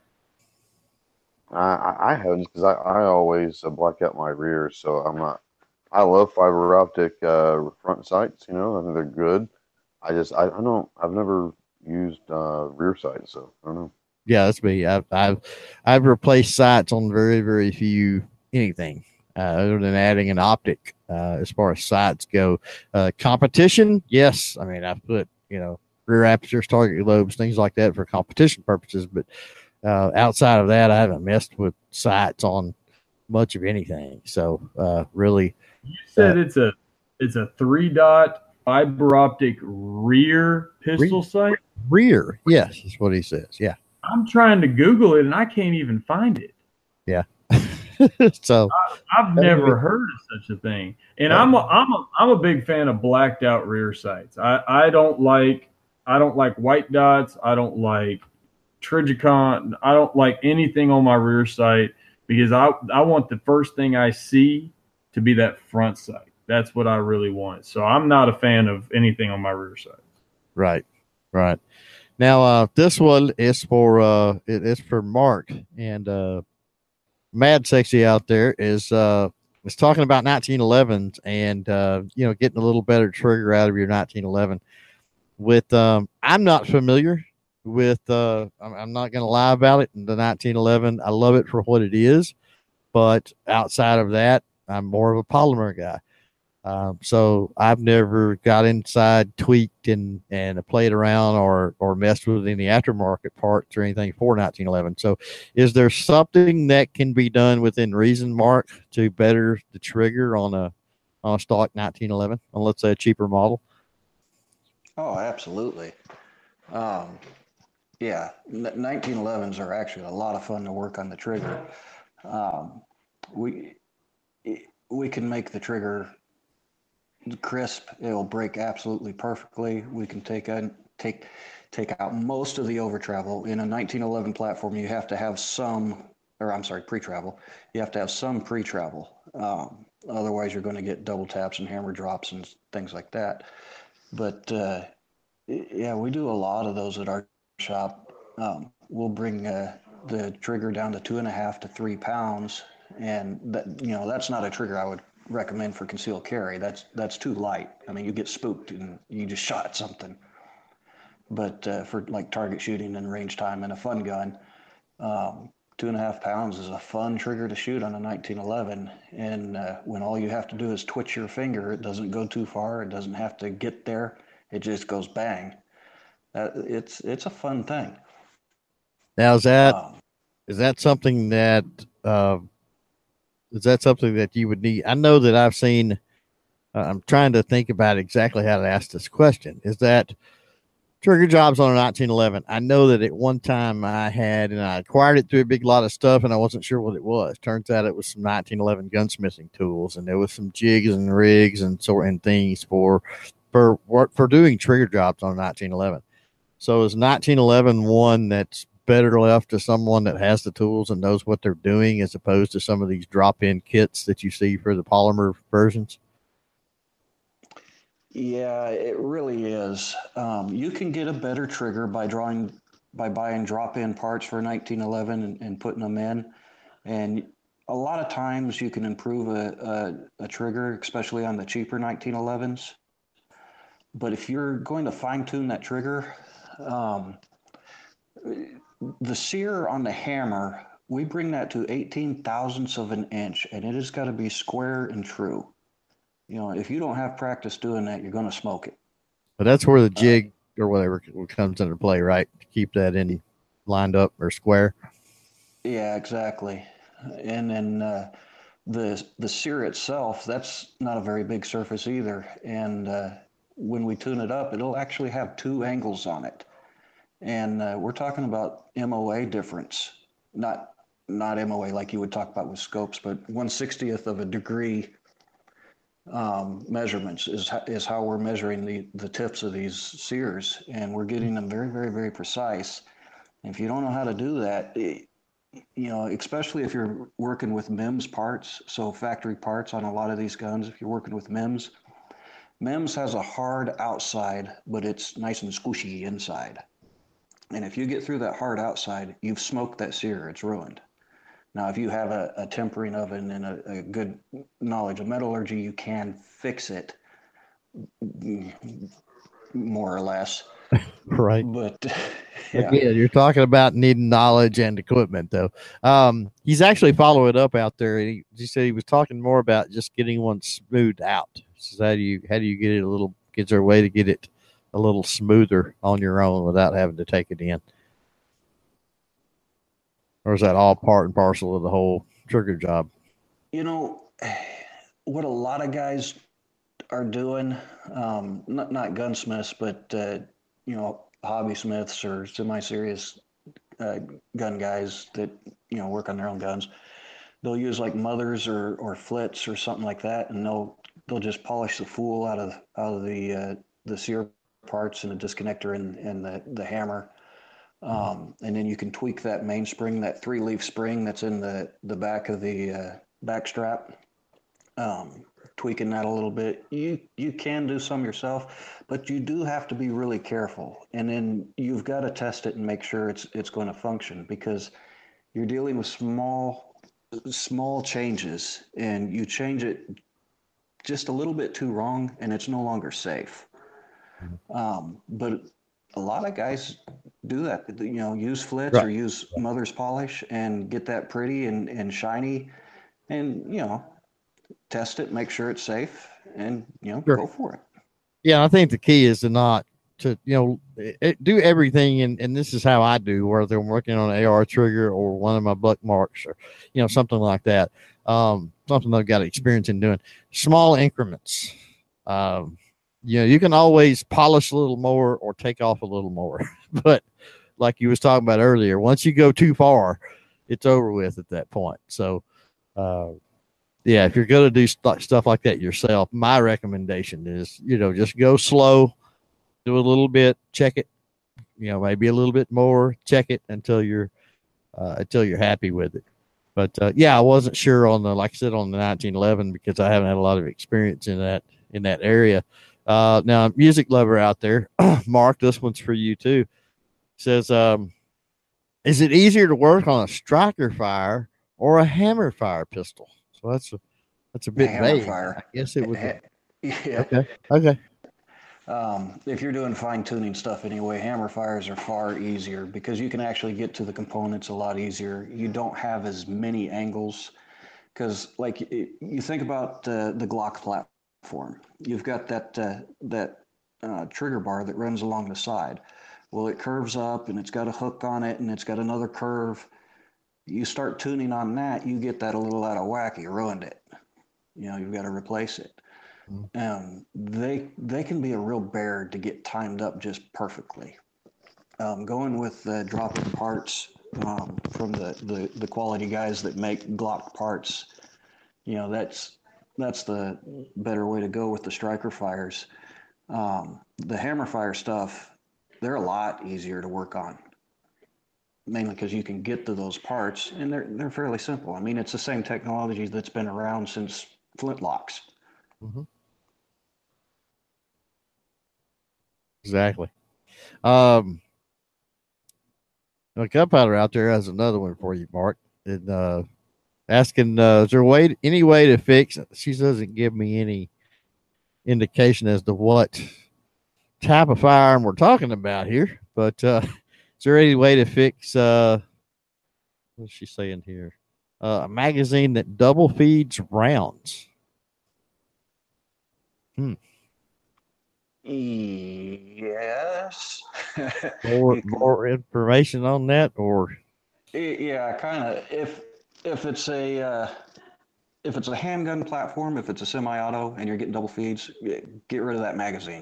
I haven't, because I always black out my rear, so I'm not. I love fiber optic front sights. I think they're good. I I've never used rear sights, so I don't know. Yeah, that's me. I've replaced sights on very, very few anything other than adding an optic as far as sights go. Competition, yes. I mean, I've put rear apertures, target lobes, things like that for competition purposes, but outside of that, I haven't messed with sights on much of anything. So really, You said it's a 3-dot fiber optic rear pistol sight. rear, yes, is what he says. Yeah, I'm trying to Google it and I can't even find it. yeah. So I've never heard of such a thing. And I'm a big fan of blacked out rear sights. I don't like white dots. I don't like Trijicon. I don't like anything on my rear sight because I want the first thing I see to be that front sight. That's what I really want. So I'm not a fan of anything on my rear sight. Right. Now this one is for it's for Mark, and Mad Sexy out there is talking about 1911s and getting a little better trigger out of your 1911. With I'm not familiar with I'm not going to lie about it. The 1911, I love it for what it is, but outside of that, I'm more of a polymer guy. So I've never got inside, tweaked, and played around or messed with any aftermarket parts or anything for 1911. So is there something that can be done within reason, Mark, to better the trigger on a stock 1911 on, let's say, a cheaper model? Oh, absolutely. Yeah, 1911s are actually a lot of fun to work on the trigger. We can make the trigger crisp. It'll break absolutely perfectly. We can take out most of the over travel. In a 1911 platform, you have to have pre-travel. You have to have some pre-travel. Otherwise, you're going to get double taps and hammer drops and things like that. But yeah, we do a lot of those at our shop. We'll bring the trigger down to 2.5 to 3 pounds, and that's not a trigger I would recommend for concealed carry. That's too light. I mean, you get spooked and you just shot at something. But for like target shooting and range time and a fun gun, 2.5 pounds is a fun trigger to shoot on a 1911. And when all you have to do is twitch your finger, it doesn't go too far. It doesn't have to get there. It just goes bang. It's a fun thing. Now, is that something that you would need? I know that I've seen. I'm trying to think about exactly how to ask this question. Is that trigger jobs on a 1911? I know that at one time I acquired it through a big lot of stuff, and I wasn't sure what it was. Turns out it was some 1911 gunsmithing tools, and there was some jigs and rigs and things for doing trigger jobs on a 1911. So is 1911 one that's better left to someone that has the tools and knows what they're doing, as opposed to some of these drop-in kits that you see for the polymer versions? Yeah, it really is. You can get a better trigger by buying drop-in parts for 1911 and putting them in. And a lot of times you can improve a trigger, especially on the cheaper 1911s. But if you're going to fine-tune that trigger, the sear on the hammer, we bring that to 18 thousandths of an inch, and it has got to be square and true. If you don't have practice doing that, you're going to smoke it. But that's where the jig or whatever comes into play, right? To keep that lined up or square. Yeah, exactly. And then the sear itself, that's not a very big surface either. And when we tune it up, it'll actually have 2 angles on it. And we're talking about MOA difference, not MOA like you would talk about with scopes, but 1/60th of a degree measurements is how we're measuring the tips of these sears, and we're getting them very, very, very precise. And if you don't know how to do that, especially if you're working with MEMS parts, so factory parts on a lot of these guns, if you're working with MEMS has a hard outside, but it's nice and squishy inside. And if you get through that hard outside, you've smoked that sear, it's ruined. Now, if you have a tempering oven and a good knowledge of metallurgy, you can fix it more or less. Right. But yeah. Again, you're talking about needing knowledge and equipment, though. He's actually following it up out there. He said he was talking more about just getting one smoothed out. So how do you get it is there a way to get it a little smoother on your own without having to take it in? or is that all part and parcel of the whole trigger job? You know, what a lot of guys are doing, not gunsmiths, but hobby smiths or semi-serious gun guys that work on their own guns. They'll use like mothers or flits or something like that, and they'll just polish the fool out of the sear parts and the disconnector and the hammer. And then you can tweak that mainspring, that 3-leaf spring that's in the back of the back strap. Tweaking that a little bit. You can do some yourself, but you do have to be really careful. And then you've got to test it and make sure it's going to function, because you're dealing with small changes, and you change it just a little bit too wrong and it's no longer safe. But a lot of guys do that, use flits or use mother's polish and get that pretty and shiny, and test it, make sure it's safe, and go for it. Yeah, I think the key is to not to do everything, and this is how I do, whether I'm working on an AR trigger or one of my buck marks or something like that. Something I've got experience in doing. Small increments. You can always polish a little more or take off a little more, but like you was talking about earlier, once you go too far, it's over with at that point. So, yeah, if you're going to do stuff like that yourself, my recommendation is, just go slow, do a little bit, check it, maybe a little bit more, check it until you're happy with it. But yeah, I wasn't sure on like I said, on the 1911, because I haven't had a lot of experience in that area. Now, music lover out there, Mark, this one's for you too. Says, is it easier to work on a striker fire or a hammer fire pistol? So that's a bit vague. Fire. I guess it would. Yeah. Okay. If you're doing fine tuning stuff anyway, hammer fires are far easier because you can actually get to the components a lot easier. You don't have as many angles, because like you think about the Glock platform, you've got that trigger bar that runs along the side. Well, it curves up and it's got a hook on it and it's got another curve. You start tuning on that, you get that a little out of whack, you ruined it. You've got to replace it. They can be a real bear to get timed up just perfectly. Going with dropping parts from the quality guys that make Glock parts, that's the better way to go with the striker fires. The hammer fire stuff, they're a lot easier to work on, mainly because you can get to those parts and they're fairly simple. I mean, it's the same technology that's been around since flintlocks. Mm-hmm. Exactly. A gunpowder out there has another one for you, Mark. And asking, is there any way to fix it? She doesn't give me any indication as to what type of firearm we're talking about here, but is there any way to fix what's she saying here? A magazine that double feeds rounds. Yes. more information on that, or yeah, kind of. If it's a handgun platform, if it's a semi-auto and you're getting double feeds, get rid of that magazine.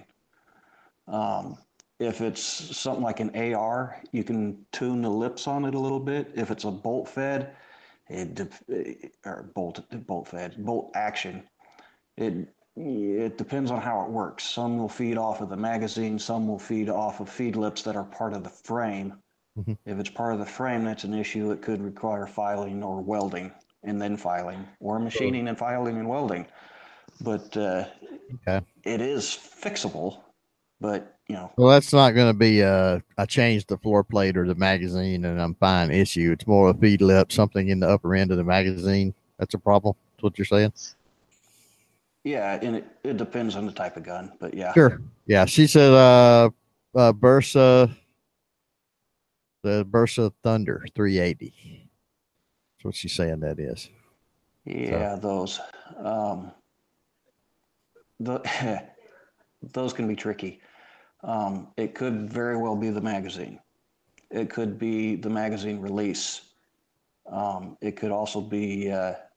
If it's something like an AR, you can tune the lips on it a little bit. If it's a bolt fed, bolt action, it depends on how it works. Some will feed off of the magazine, some will feed off of feed lips that are part of the frame. Mm-hmm. If it's part of the frame, that's an issue. It could require filing or welding and then filing, or machining and filing and welding. But it is fixable. But well, that's not going to be I changed the floor plate or the magazine and I'm fine issue. It's more a feed lip, something in the upper end of the magazine. That's a problem. That's what you're saying. Yeah, and it depends on the type of gun, but yeah. Sure. Yeah, she said Bersa, the Bersa Thunder 380. That's what she's saying that is. Yeah, those can be tricky. It could very well be the magazine. It could be the magazine release. It could also be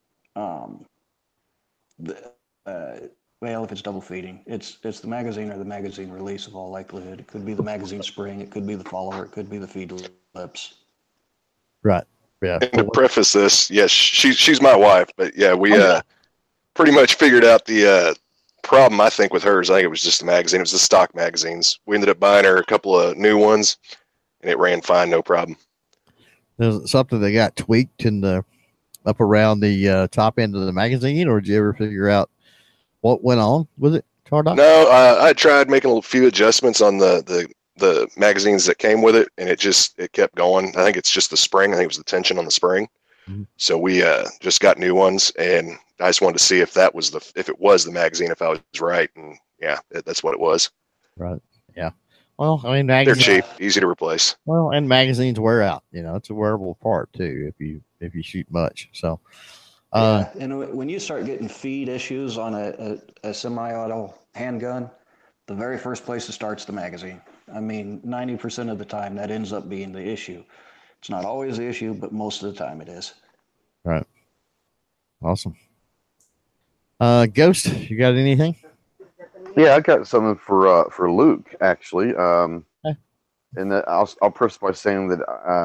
well, if it's double feeding, it's the magazine or the magazine release of all likelihood. It could be the magazine spring, it could be the follower, it could be the feed lips. Right. Yeah. And to preface this, yes, she's my wife, but yeah, we pretty much figured out the problem. I think with hers, I think it was just the magazine. It was the stock magazines. We ended up buying her a couple of new ones, and it ran fine, no problem. There's something that got tweaked in the up around the top end of the magazine, or did you ever figure out what went on with it, Cardock? No, I tried making a few adjustments on the magazines that came with it, and it kept going. I think it's just the spring. I think it was the tension on the spring. Mm-hmm. So we just got new ones, and I just wanted to see if it was the magazine, if I was right, and yeah, that's what it was. Right. Yeah. Well, I mean, they're cheap, easy to replace. Well, and magazines wear out. It's a wearable part too if you shoot much. So, and when you start getting feed issues on a semi-auto handgun, the very first place it starts the magazine. I mean, 90% of the time that ends up being the issue. It's not always the issue, but most of the time it is. Right. Awesome. Ghost, you got anything? Yeah, I got something for Luke actually. Okay. And I'll preface by saying that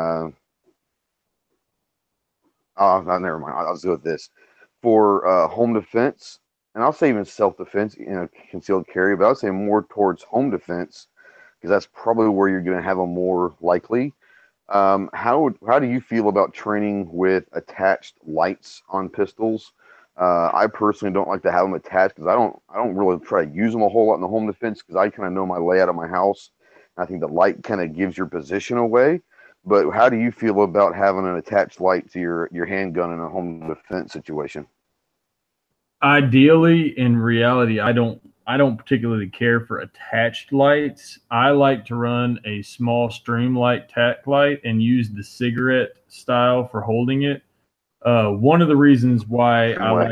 never mind. I'll just go with this for home defense, and I'll say even self defense, concealed carry, but I'll say more towards home defense because that's probably where you're going to have them more likely. How do you feel about training with attached lights on pistols? I personally don't like to have them attached because I don't really try to use them a whole lot in the home defense because I kind of know my layout of my house. I think the light kind of gives your position away. But how do you feel about having an attached light to your handgun in a home defense situation? Ideally, in reality, I don't particularly care for attached lights. I like to run a small Streamlight tack light and use the cigarette style for holding it. One of the reasons why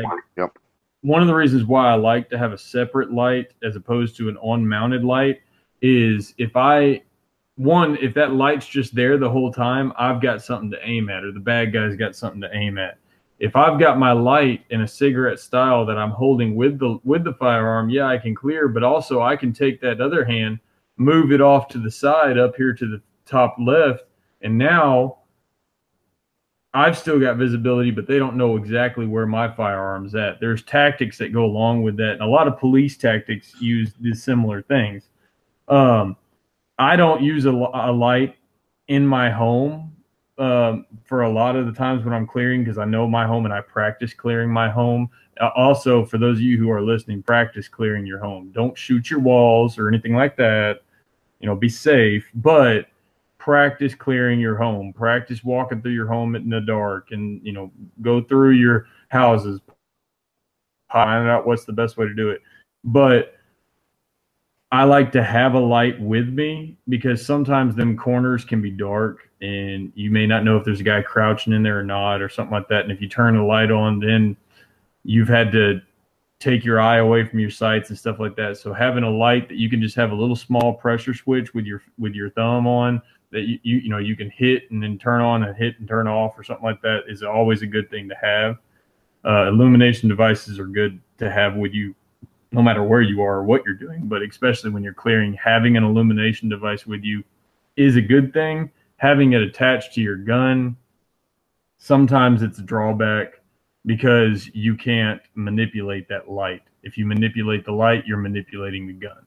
I like to have a separate light as opposed to an on-mounted light is if that light's just there the whole time, I've got something to aim at, or the bad guy's got something to aim at. If I've got my light in a cigarette style that I'm holding with the firearm, yeah, I can clear, but also I can take that other hand, move it off to the side up here to the top left, and now I've still got visibility, but they don't know exactly where my firearm's at. There's tactics that go along with that, and a lot of police tactics use these similar things. I don't use a light in my home for a lot of the times when I'm clearing because I know my home and I practice clearing my home. Also, for those of you who are listening, practice clearing your home. Don't shoot your walls or anything like that. Be safe, but practice clearing your home. Practice walking through your home in the dark and, go through your houses, find out what's the best way to do it. But I like to have a light with me because sometimes them corners can be dark and you may not know if there's a guy crouching in there or not or something like that. And if you turn the light on, then you've had to take your eye away from your sights and stuff like that. So having a light that you can just have a little small pressure switch with your thumb on that you can hit and then turn on and hit and turn off or something like that is always a good thing to have. Illumination devices are good to have with you no matter where you are or what you're doing, but especially when you're clearing, having an illumination device with you is a good thing. Having it attached to your gun, sometimes it's a drawback because you can't manipulate that light. If you manipulate the light, you're manipulating the gun.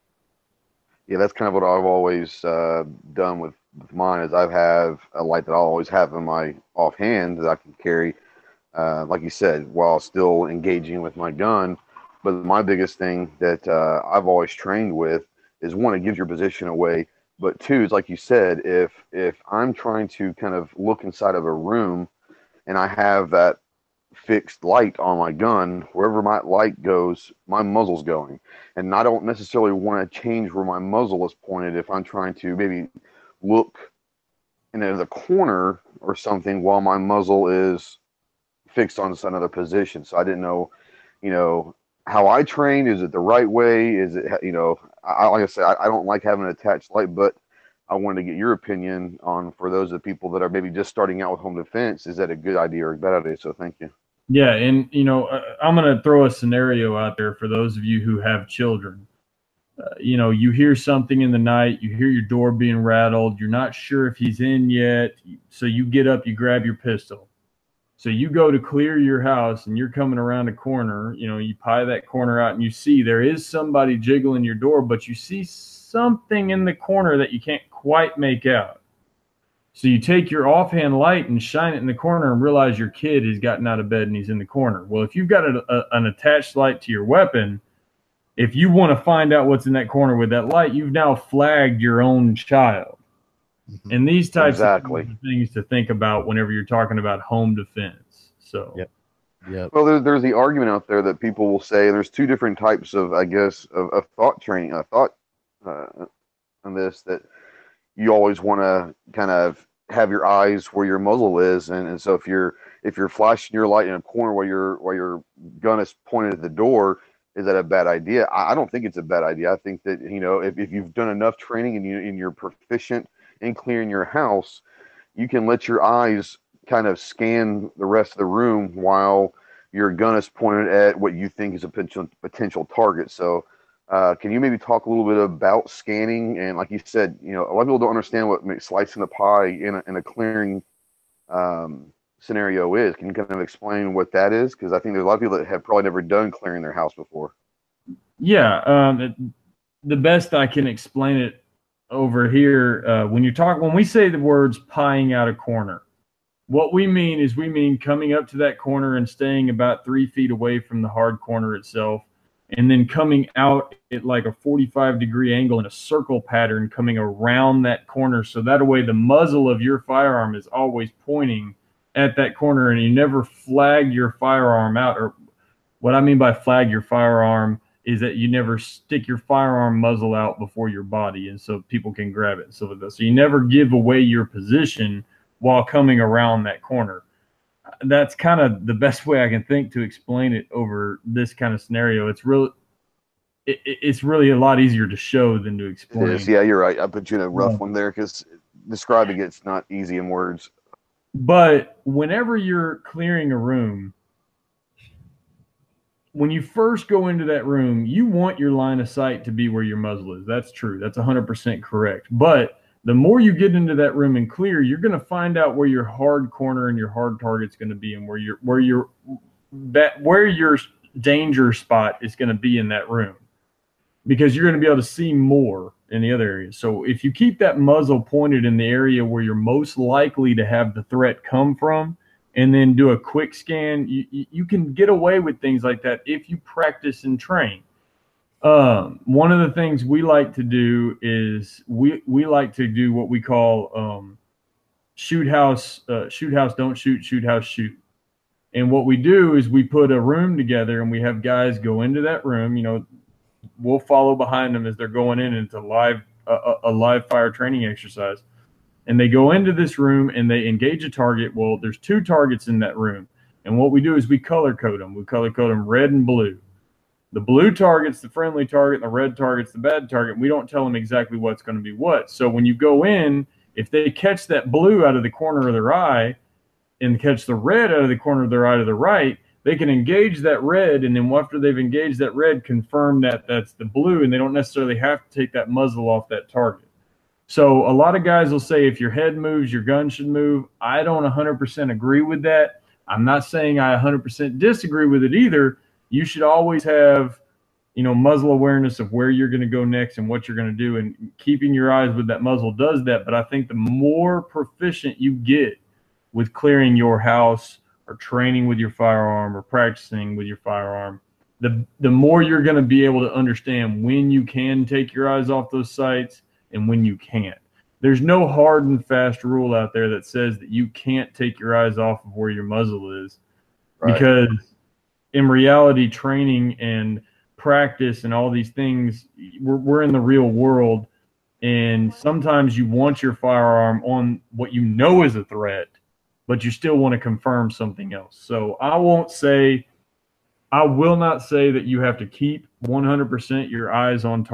Yeah, that's kind of what I've always done with mine is I have a light that I'll always have in my offhand that I can carry, like you said, while still engaging with my gun. But my biggest thing that I've always trained with is one, it gives your position away. But two, is like you said, if I'm trying to kind of look inside of a room and I have that fixed light on my gun, wherever my light goes, my muzzle's going. And I don't necessarily want to change where my muzzle is pointed if I'm trying to maybe look in the corner or something while my muzzle is fixed on another position. So I didn't know, how I train. Is it the right way? Is it, like I said, I don't like having an attached light, but I wanted to get your opinion on, for those of the people that are maybe just starting out with home defense, is that a good idea or a bad idea? So thank you. Yeah, and I'm going to throw a scenario out there for those of you who have children. You hear something in the night, you hear your door being rattled, you're not sure if he's in yet, so you get up, you grab your pistol. So you go to clear your house and you're coming around a corner, you pie that corner out and you see there is somebody jiggling your door, but you see something in the corner that you can't quite make out. So you take your offhand light and shine it in the corner and realize your kid has gotten out of bed and he's in the corner. Well, if you've got an attached light to your weapon, if you want to find out what's in that corner with that light, you've now flagged your own child. Mm-hmm. And these types of things to think about whenever you're talking about home defense. So, Yep. Well, there's the argument out there that people will say there's two different types of, I guess, of thought training, on this, that you always want to kind of have your eyes where your muzzle is, and so if you're flashing your light in a corner while your gun is pointed at the door, is that a bad idea? I don't think it's a bad idea. I think that if you've done enough training and you're proficient in clearing your house, you can let your eyes kind of scan the rest of the room while your gun is pointed at what you think is a potential target. So can you maybe talk a little bit about scanning? And like you said, a lot of people don't understand what slicing the pie in a clearing scenario is. Can you kind of explain what that is? Because I think there's a lot of people that have probably never done clearing their house before. Yeah, the best I can explain it over here, when we say the words pieing out a corner, what we mean is coming up to that corner and staying about 3 feet away from the hard corner itself, and then coming out at like a 45-degree angle in a circle pattern coming around that corner. So that way the muzzle of your firearm is always pointing at that corner, and you never flag your firearm out. Or what I mean by flag your firearm is that you never stick your firearm muzzle out before your body, and so people can grab it and stuff like that. So you never give away your position while coming around that corner. That's kind of the best way I can think to explain it over this kind of scenario. It's really a lot easier to show than to explain. It is. Yeah, you're right. I put you in a rough one there because describing it's not easy in words. But whenever you're clearing a room, when you first go into that room, you want your line of sight to be where your muzzle is. That's true. That's 100% correct. But the more you get into that room and clear, you're going to find out where your hard corner and your hard target's going to be, and where your danger spot is going to be in that room, because you're going to be able to see more in the other areas. So if you keep that muzzle pointed in the area where you're most likely to have the threat come from, and then do a quick scan, you can get away with things like that if you practice and train. One of the things we like to do is we like to do what we call shoot house, don't shoot, shoot house, shoot. And what we do is we put a room together and we have guys go into that room. We'll follow behind them as they're going in, and it's a live fire training exercise. And they go into this room and they engage a target. Well, there's 2 targets in that room. And what we do is we color code them. We color code them red and blue. The blue target's the friendly target, and the red target's the bad target. We don't tell them exactly what's going to be what. So when you go in, if they catch that blue out of the corner of their eye and catch the red out of the corner of their eye to the right, they can engage that red, and then after they've engaged that red, confirm that that's the blue, and they don't necessarily have to take that muzzle off that target. So a lot of guys will say if your head moves, your gun should move. I don't 100% agree with that. I'm not saying I 100% disagree with it either. You should always have, muzzle awareness of where you're going to go next and what you're going to do, and keeping your eyes with that muzzle does that. But I think the more proficient you get with clearing your house or training with your firearm or practicing with your firearm, the more you're going to be able to understand when you can take your eyes off those sights and when you can't. There's no hard and fast rule out there that says that you can't take your eyes off of where your muzzle is, right? Because in reality, training and practice and all these things, we're in the real world, and sometimes you want your firearm on what you know is a threat, but you still want to confirm something else. So I will not say that you have to keep 100% your eyes on target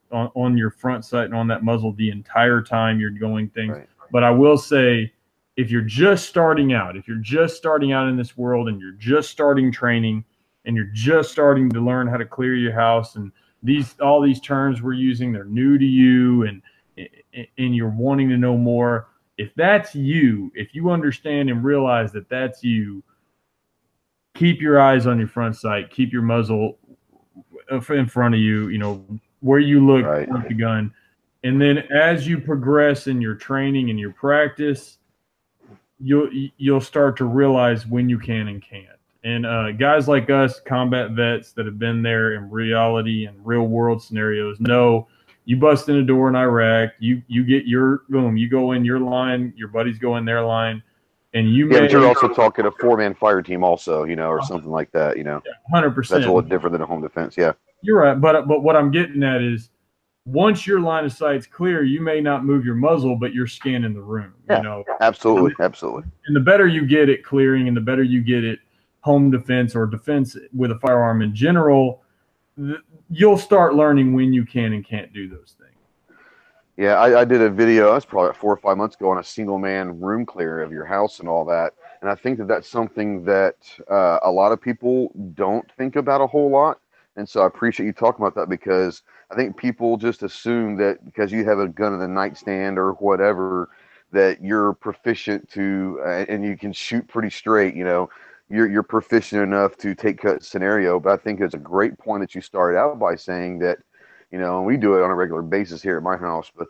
on your front sight and on that muzzle the entire time you're going things. Right. But I will say, if you're just starting out in this world and you're just starting training and you're just starting to learn how to clear your house, and all these terms we're using, they're new to you, and you're wanting to know more. If that's you, if you understand and realize that that's you, keep your eyes on your front sight, keep your muzzle in front of you, where you look with the gun. And then as you progress in your training and your practice, you'll start to realize when you can and can't. And guys like us, combat vets that have been there in reality and real world scenarios, know you bust in a door in Iraq, you get your boom, you go in your line, your buddies go in their line, and but you're also talking a 4-man fire team also, or something like that, 100%. That's a little different than a home defense. Yeah. You're right. But what I'm getting at is, once your line of sight's clear, you may not move your muzzle, but you're scanning the room. Yeah, absolutely. And the better you get at clearing, and the better you get at home defense or defense with a firearm in general, you'll start learning when you can and can't do those things. Yeah, I did a video, that's probably 4 or 5 months ago, on a single man room clear of your house and all that. And I think that's something that a lot of people don't think about a whole lot. And so I appreciate you talking about that, because I think people just assume that because you have a gun in the nightstand or whatever, that you're proficient and you can shoot pretty straight, you're proficient enough to take cut scenario. But I think it's a great point that you started out by saying that, and we do it on a regular basis here at my house, but,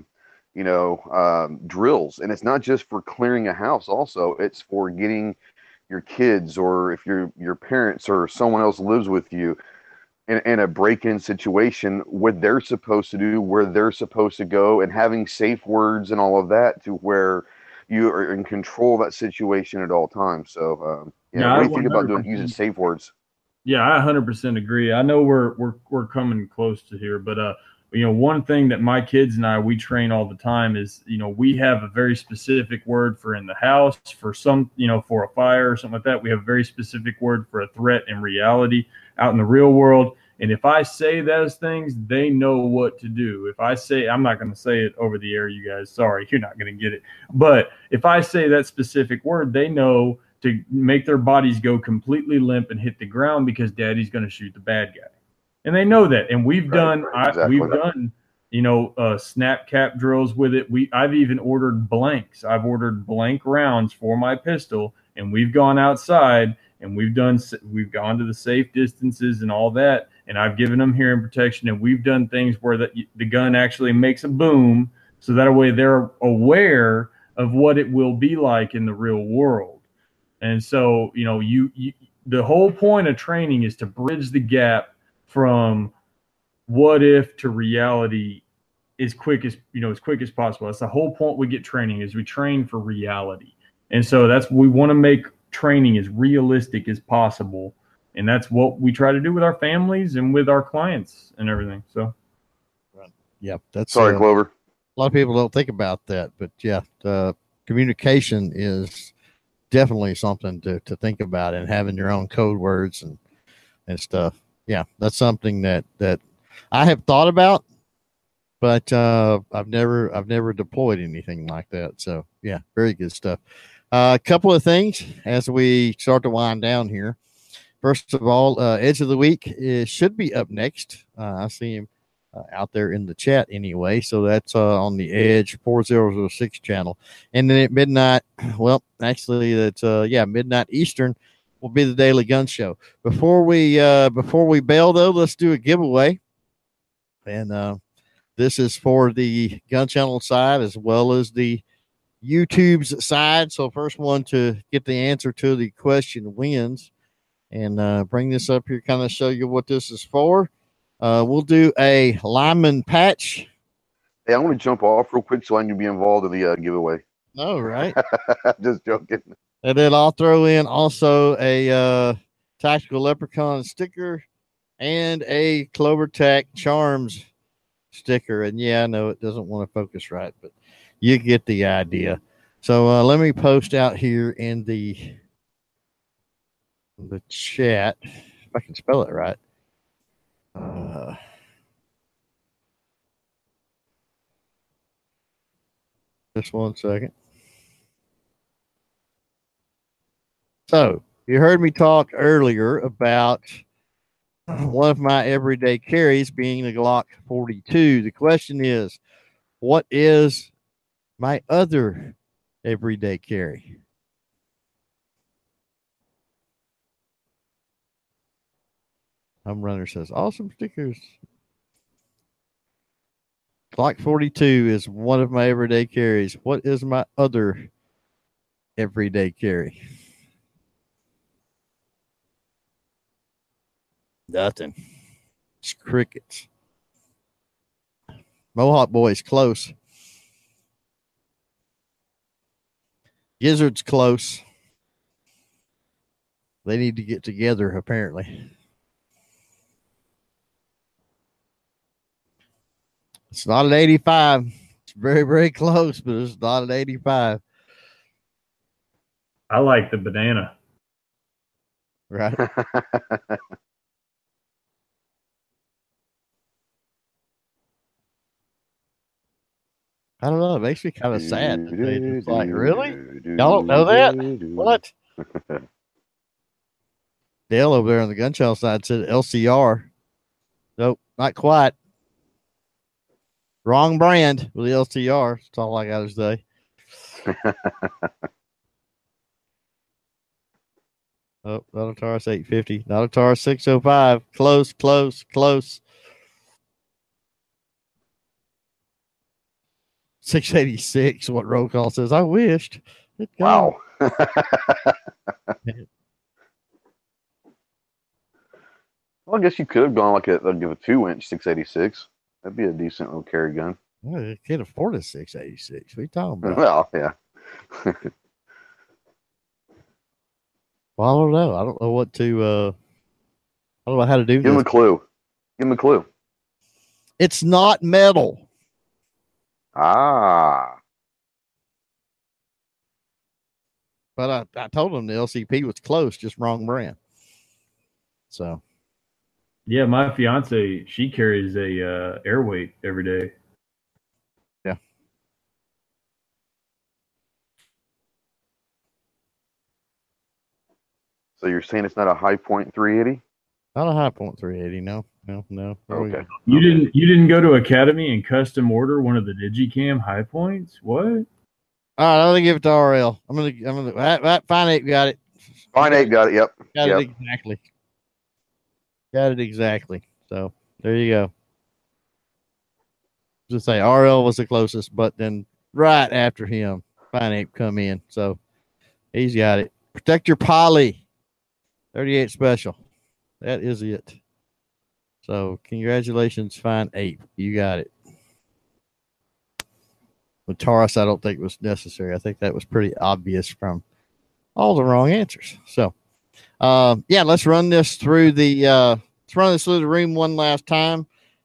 drills. And it's not just for clearing a house also, it's for getting your kids, or if your parents or someone else lives with you, in a break-in situation, what they're supposed to do, where they're supposed to go, and having safe words and all of that, to where you are in control of that situation at all times. So, what do you think about using safe words? Yeah, I 100% agree. I know we're coming close to here, but one thing that my kids and we train all the time is, we have a very specific word for in the house, for some, for a fire or something like that. We have a very specific word for a threat in reality out in the real world. And if I say those things, they know what to do. If I say, I'm not going to say it over the air, you guys, sorry, you're not going to get it. But if I say that specific word, they know to make their bodies go completely limp and hit the ground, because daddy's going to shoot the bad guy. And they know that. And we've done snap cap drills with it. I've even ordered blanks. I've ordered blank rounds for my pistol, and we've gone outside and we've gone to the safe distances and all that. And I've given them hearing protection, and we've done things where the gun actually makes a boom, so that way they're aware of what it will be like in the real world. And so, the whole point of training is to bridge the gap from what if to reality as quick as possible. That's the whole point we get training, is we train for reality. And so we want to make training as realistic as possible. And that's what we try to do with our families and with our clients and everything. So, yeah, that's sorry, Clover. A lot of people don't think about that, but yeah, communication is definitely something to think about, and having your own code words and stuff. Yeah, that's something that I have thought about, but I've never deployed anything like that. So yeah, very good stuff. A couple of things as we start to wind down here. First of all, Edge of the Week should be up next. I see him out there in the chat anyway. So that's on the Edge 4006 channel. And then at midnight, well, actually that's midnight Eastern will be the Daily Gun Show. Before we bail though, let's do a giveaway. And this is for the Gun Channel side as well as the YouTube's side. So first one to get the answer to the question wins. And bring this up here, kind of show you what this is for. We'll do a lineman patch. Hey, I want to jump off real quick so I can be involved in the giveaway. Oh, right. Just joking. And then I'll throw in also a Tactical Leprechaun sticker and a Clover Tac Charms sticker. And yeah, I know it doesn't want to focus right, but you get the idea. So let me post out here in the chat, if I can spell it right. Just 1 second. So you heard me talk earlier about one of my everyday carries being the Glock 42. The question is, what is my other everyday carry? Runner says, awesome stickers. Glock 42 is one of my everyday carries. What is my other everyday carry? Nothing. It's crickets. Mohawk Boy's close. Gizzard's close. They need to get together, apparently. It's not an 85. It's very, very close, but it's not an 85. I like the banana. Right. I don't know. It makes me kind of sad. It's like, really? Y'all don't know that? What? Dale over there on the gun channel side said LCR. Nope, not quite. Wrong brand with the LCR. That's all I got to say. Oh, not a Taurus 850. Not a Taurus 605. Close, close, close. 686. What roll call says. I wished. Wow. Well, I guess you could have gone like a 2-inch 686. That'd be a decent little carry gun. Well, you can't afford a 686. What are you talking about? Well, yeah. Well, I don't know. I don't know what to. I don't know how to do this. Give him a clue. Give him a clue. It's not metal. Ah. But I told him the LCP was close, just wrong brand. So. Yeah, my fiance, she carries a airweight every day. Yeah. So you're saying it's not a High Point 380? Not a High Point 380. No. Okay. You didn't go to Academy and custom order one of the Digicam High Points? What? All right, I'm gonna give it to RL. I'm gonna Fine Ape got it. Fine Ape got it. Yep. Got it exactly. Got it exactly. So there you go. Just say RL was the closest, but then right after him, Fine Ape come in. So he's got it. Protect your poly. 38 special. That is it. So congratulations, Fine Ape. You got it. With Taurus, I don't think it was necessary. I think that was pretty obvious from all the wrong answers. So yeah, let's run this through the room one last time.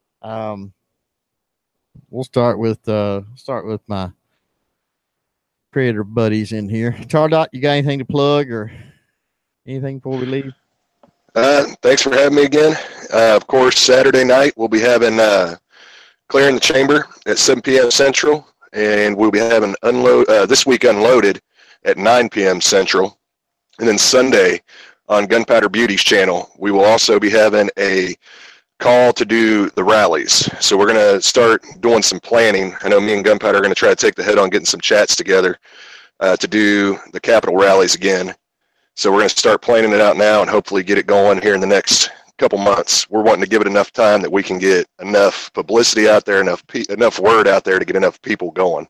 We'll start with my creator buddies in here. Chardot, you got anything to plug or anything before we leave? Thanks for having me again. Of course, Saturday night we'll be having Clearing the Chamber at 7 p.m. Central, and we'll be having this week Unloaded at 9 p.m. Central. And then Sunday on Gunpowder Beauty's channel, we will also be having a call to do the rallies. So we're going to start doing some planning. I know me and Gunpowder are going to try to take the head on getting some chats together to do the Capitol rallies again. So we're going to start planning it out now and hopefully get it going here in the next couple months. We're wanting to give it enough time that we can get enough publicity out there, enough word out there to get enough people going.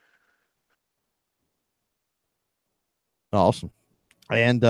Awesome. And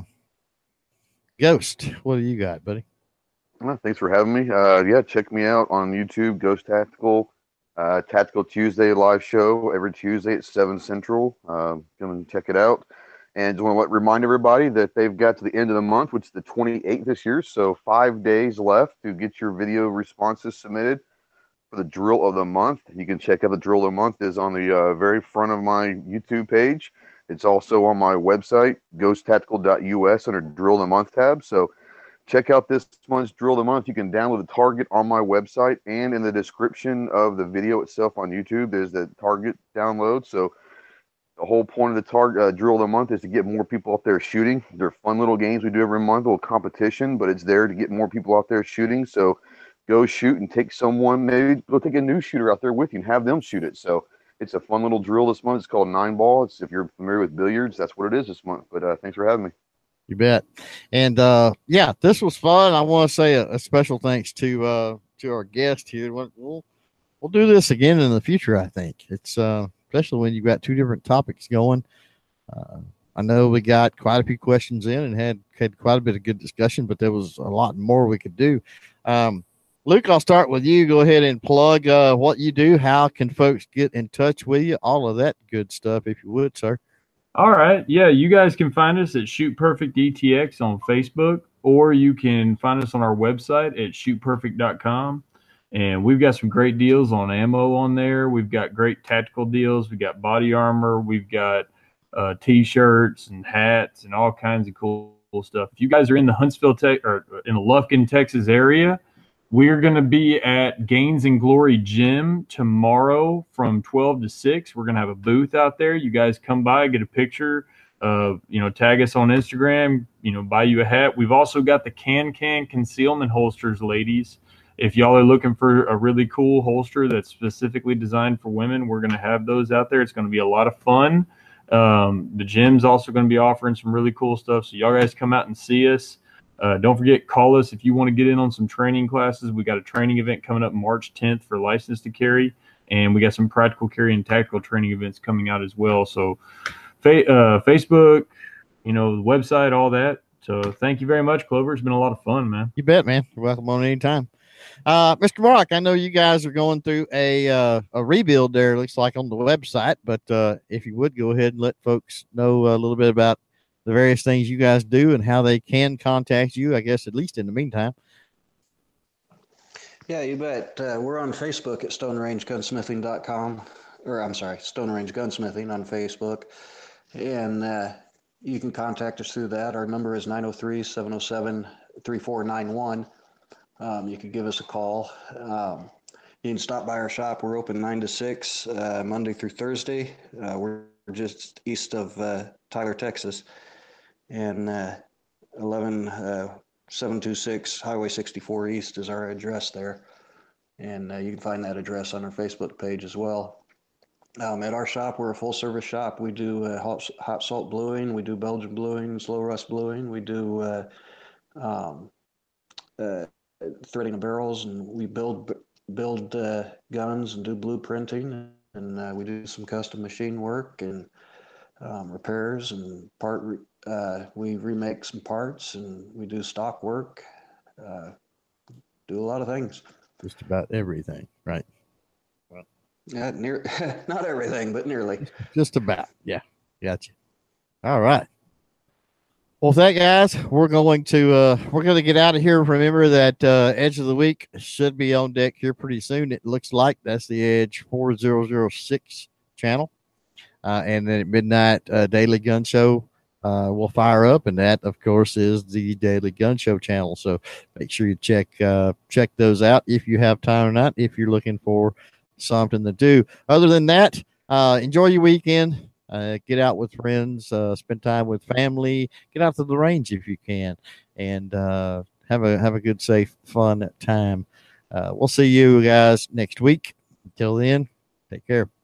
Ghost, what do you got, buddy? Well, thanks for having me. Yeah, check me out on YouTube, Ghost Tactical. Tactical Tuesday live show every Tuesday at 7 Central. Come and check it out. And just want to remind everybody that they've got to the end of the month, which is the 28th this year. So 5 days left to get your video responses submitted for the drill of the month. You can check out the drill of the month is on the very front of my YouTube page. It's also on my website, ghosttactical.us under drill of the month tab. So check out this month's drill of the month. You can download the target on my website, and in the description of the video itself on YouTube, there's the target download. So the whole point of the target drill of the month is to get more people out there shooting. They're fun little games we do every month, a little competition, but it's there to get more people out there shooting. So go shoot and take someone, maybe go take a new shooter out there with you and have them shoot it. So it's a fun little drill this month. It's called 9-ball. It's, if you're familiar with billiards, that's what it is this month. But thanks for having me. You bet. And yeah, this was fun. I want to say a special thanks to our guest here. We'll do this again in the future. I think it's especially when you've got two different topics going. I know we got quite a few questions in and had quite a bit of good discussion, but there was a lot more we could do. Luke, I'll start with you. Go ahead and plug what you do. How can folks get in touch with you? All of that good stuff, if you would, sir. All right. Yeah, you guys can find us at Shoot Perfect ETX on Facebook, or you can find us on our website at shootperfect.com. And we've got some great deals on ammo on there. We've got great tactical deals. We've got body armor. We've got T-shirts and hats and all kinds of cool stuff. If you guys are in the Huntsville, or in the Lufkin, Texas area, we're going to be at Gains and Glory Gym tomorrow from 12 to 6. We're going to have a booth out there. You guys come by, get a picture, tag us on Instagram, buy you a hat. We've also got the Can concealment holsters, ladies. If y'all are looking for a really cool holster that's specifically designed for women, we're going to have those out there. It's going to be a lot of fun. The gym's also going to be offering some really cool stuff. So y'all guys come out and see us. Don't forget, call us if you want to get in on some training classes. We got a training event coming up March 10th for license to carry, and we got some practical carry and tactical training events coming out as well. So Facebook, the website, all that. So thank you very much, Clover. It's been a lot of fun, man. You bet, man. You're welcome on any time. Mr. Mark, I know you guys are going through a rebuild there, looks like, on the website, but if you would go ahead and let folks know a little bit about the various things you guys do and how they can contact you, I guess, at least in the meantime. Yeah, you bet. We're on Facebook at stonerangegunsmithing.com, Stone Range Gunsmithing on Facebook. And you can contact us through that. Our number is 903-707-3491. You can give us a call. You can stop by our shop. We're open 9 to 6, Monday through Thursday. We're just east of Tyler, Texas. And 11726 Highway 64 East is our address there. And you can find that address on our Facebook page as well. At our shop, we're a full-service shop. We do hot salt bluing. We do Belgian bluing, slow rust bluing. We do threading of barrels, and we build guns and do blueprinting. And we do some custom machine work and repairs and we remake some parts, and we do stock work, do a lot of things. Just about everything, right? Well, yeah, not everything, but nearly. Just about, yeah. Gotcha. All right. Well, with that, guys, we're going to get out of here. Remember that Edge of the Week should be on deck here pretty soon. It looks like that's the Edge 4006 channel. And then at midnight, Daily Gun Show will fire up, and that, of course, is the Daily Gun Show channel. So make sure you check those out if you have time or not, if you're looking for something to do. Other than that, enjoy your weekend. Get out with friends, spend time with family, get out to the range if you can, and have a good, safe, fun time. We'll see you guys next week. Until then, take care.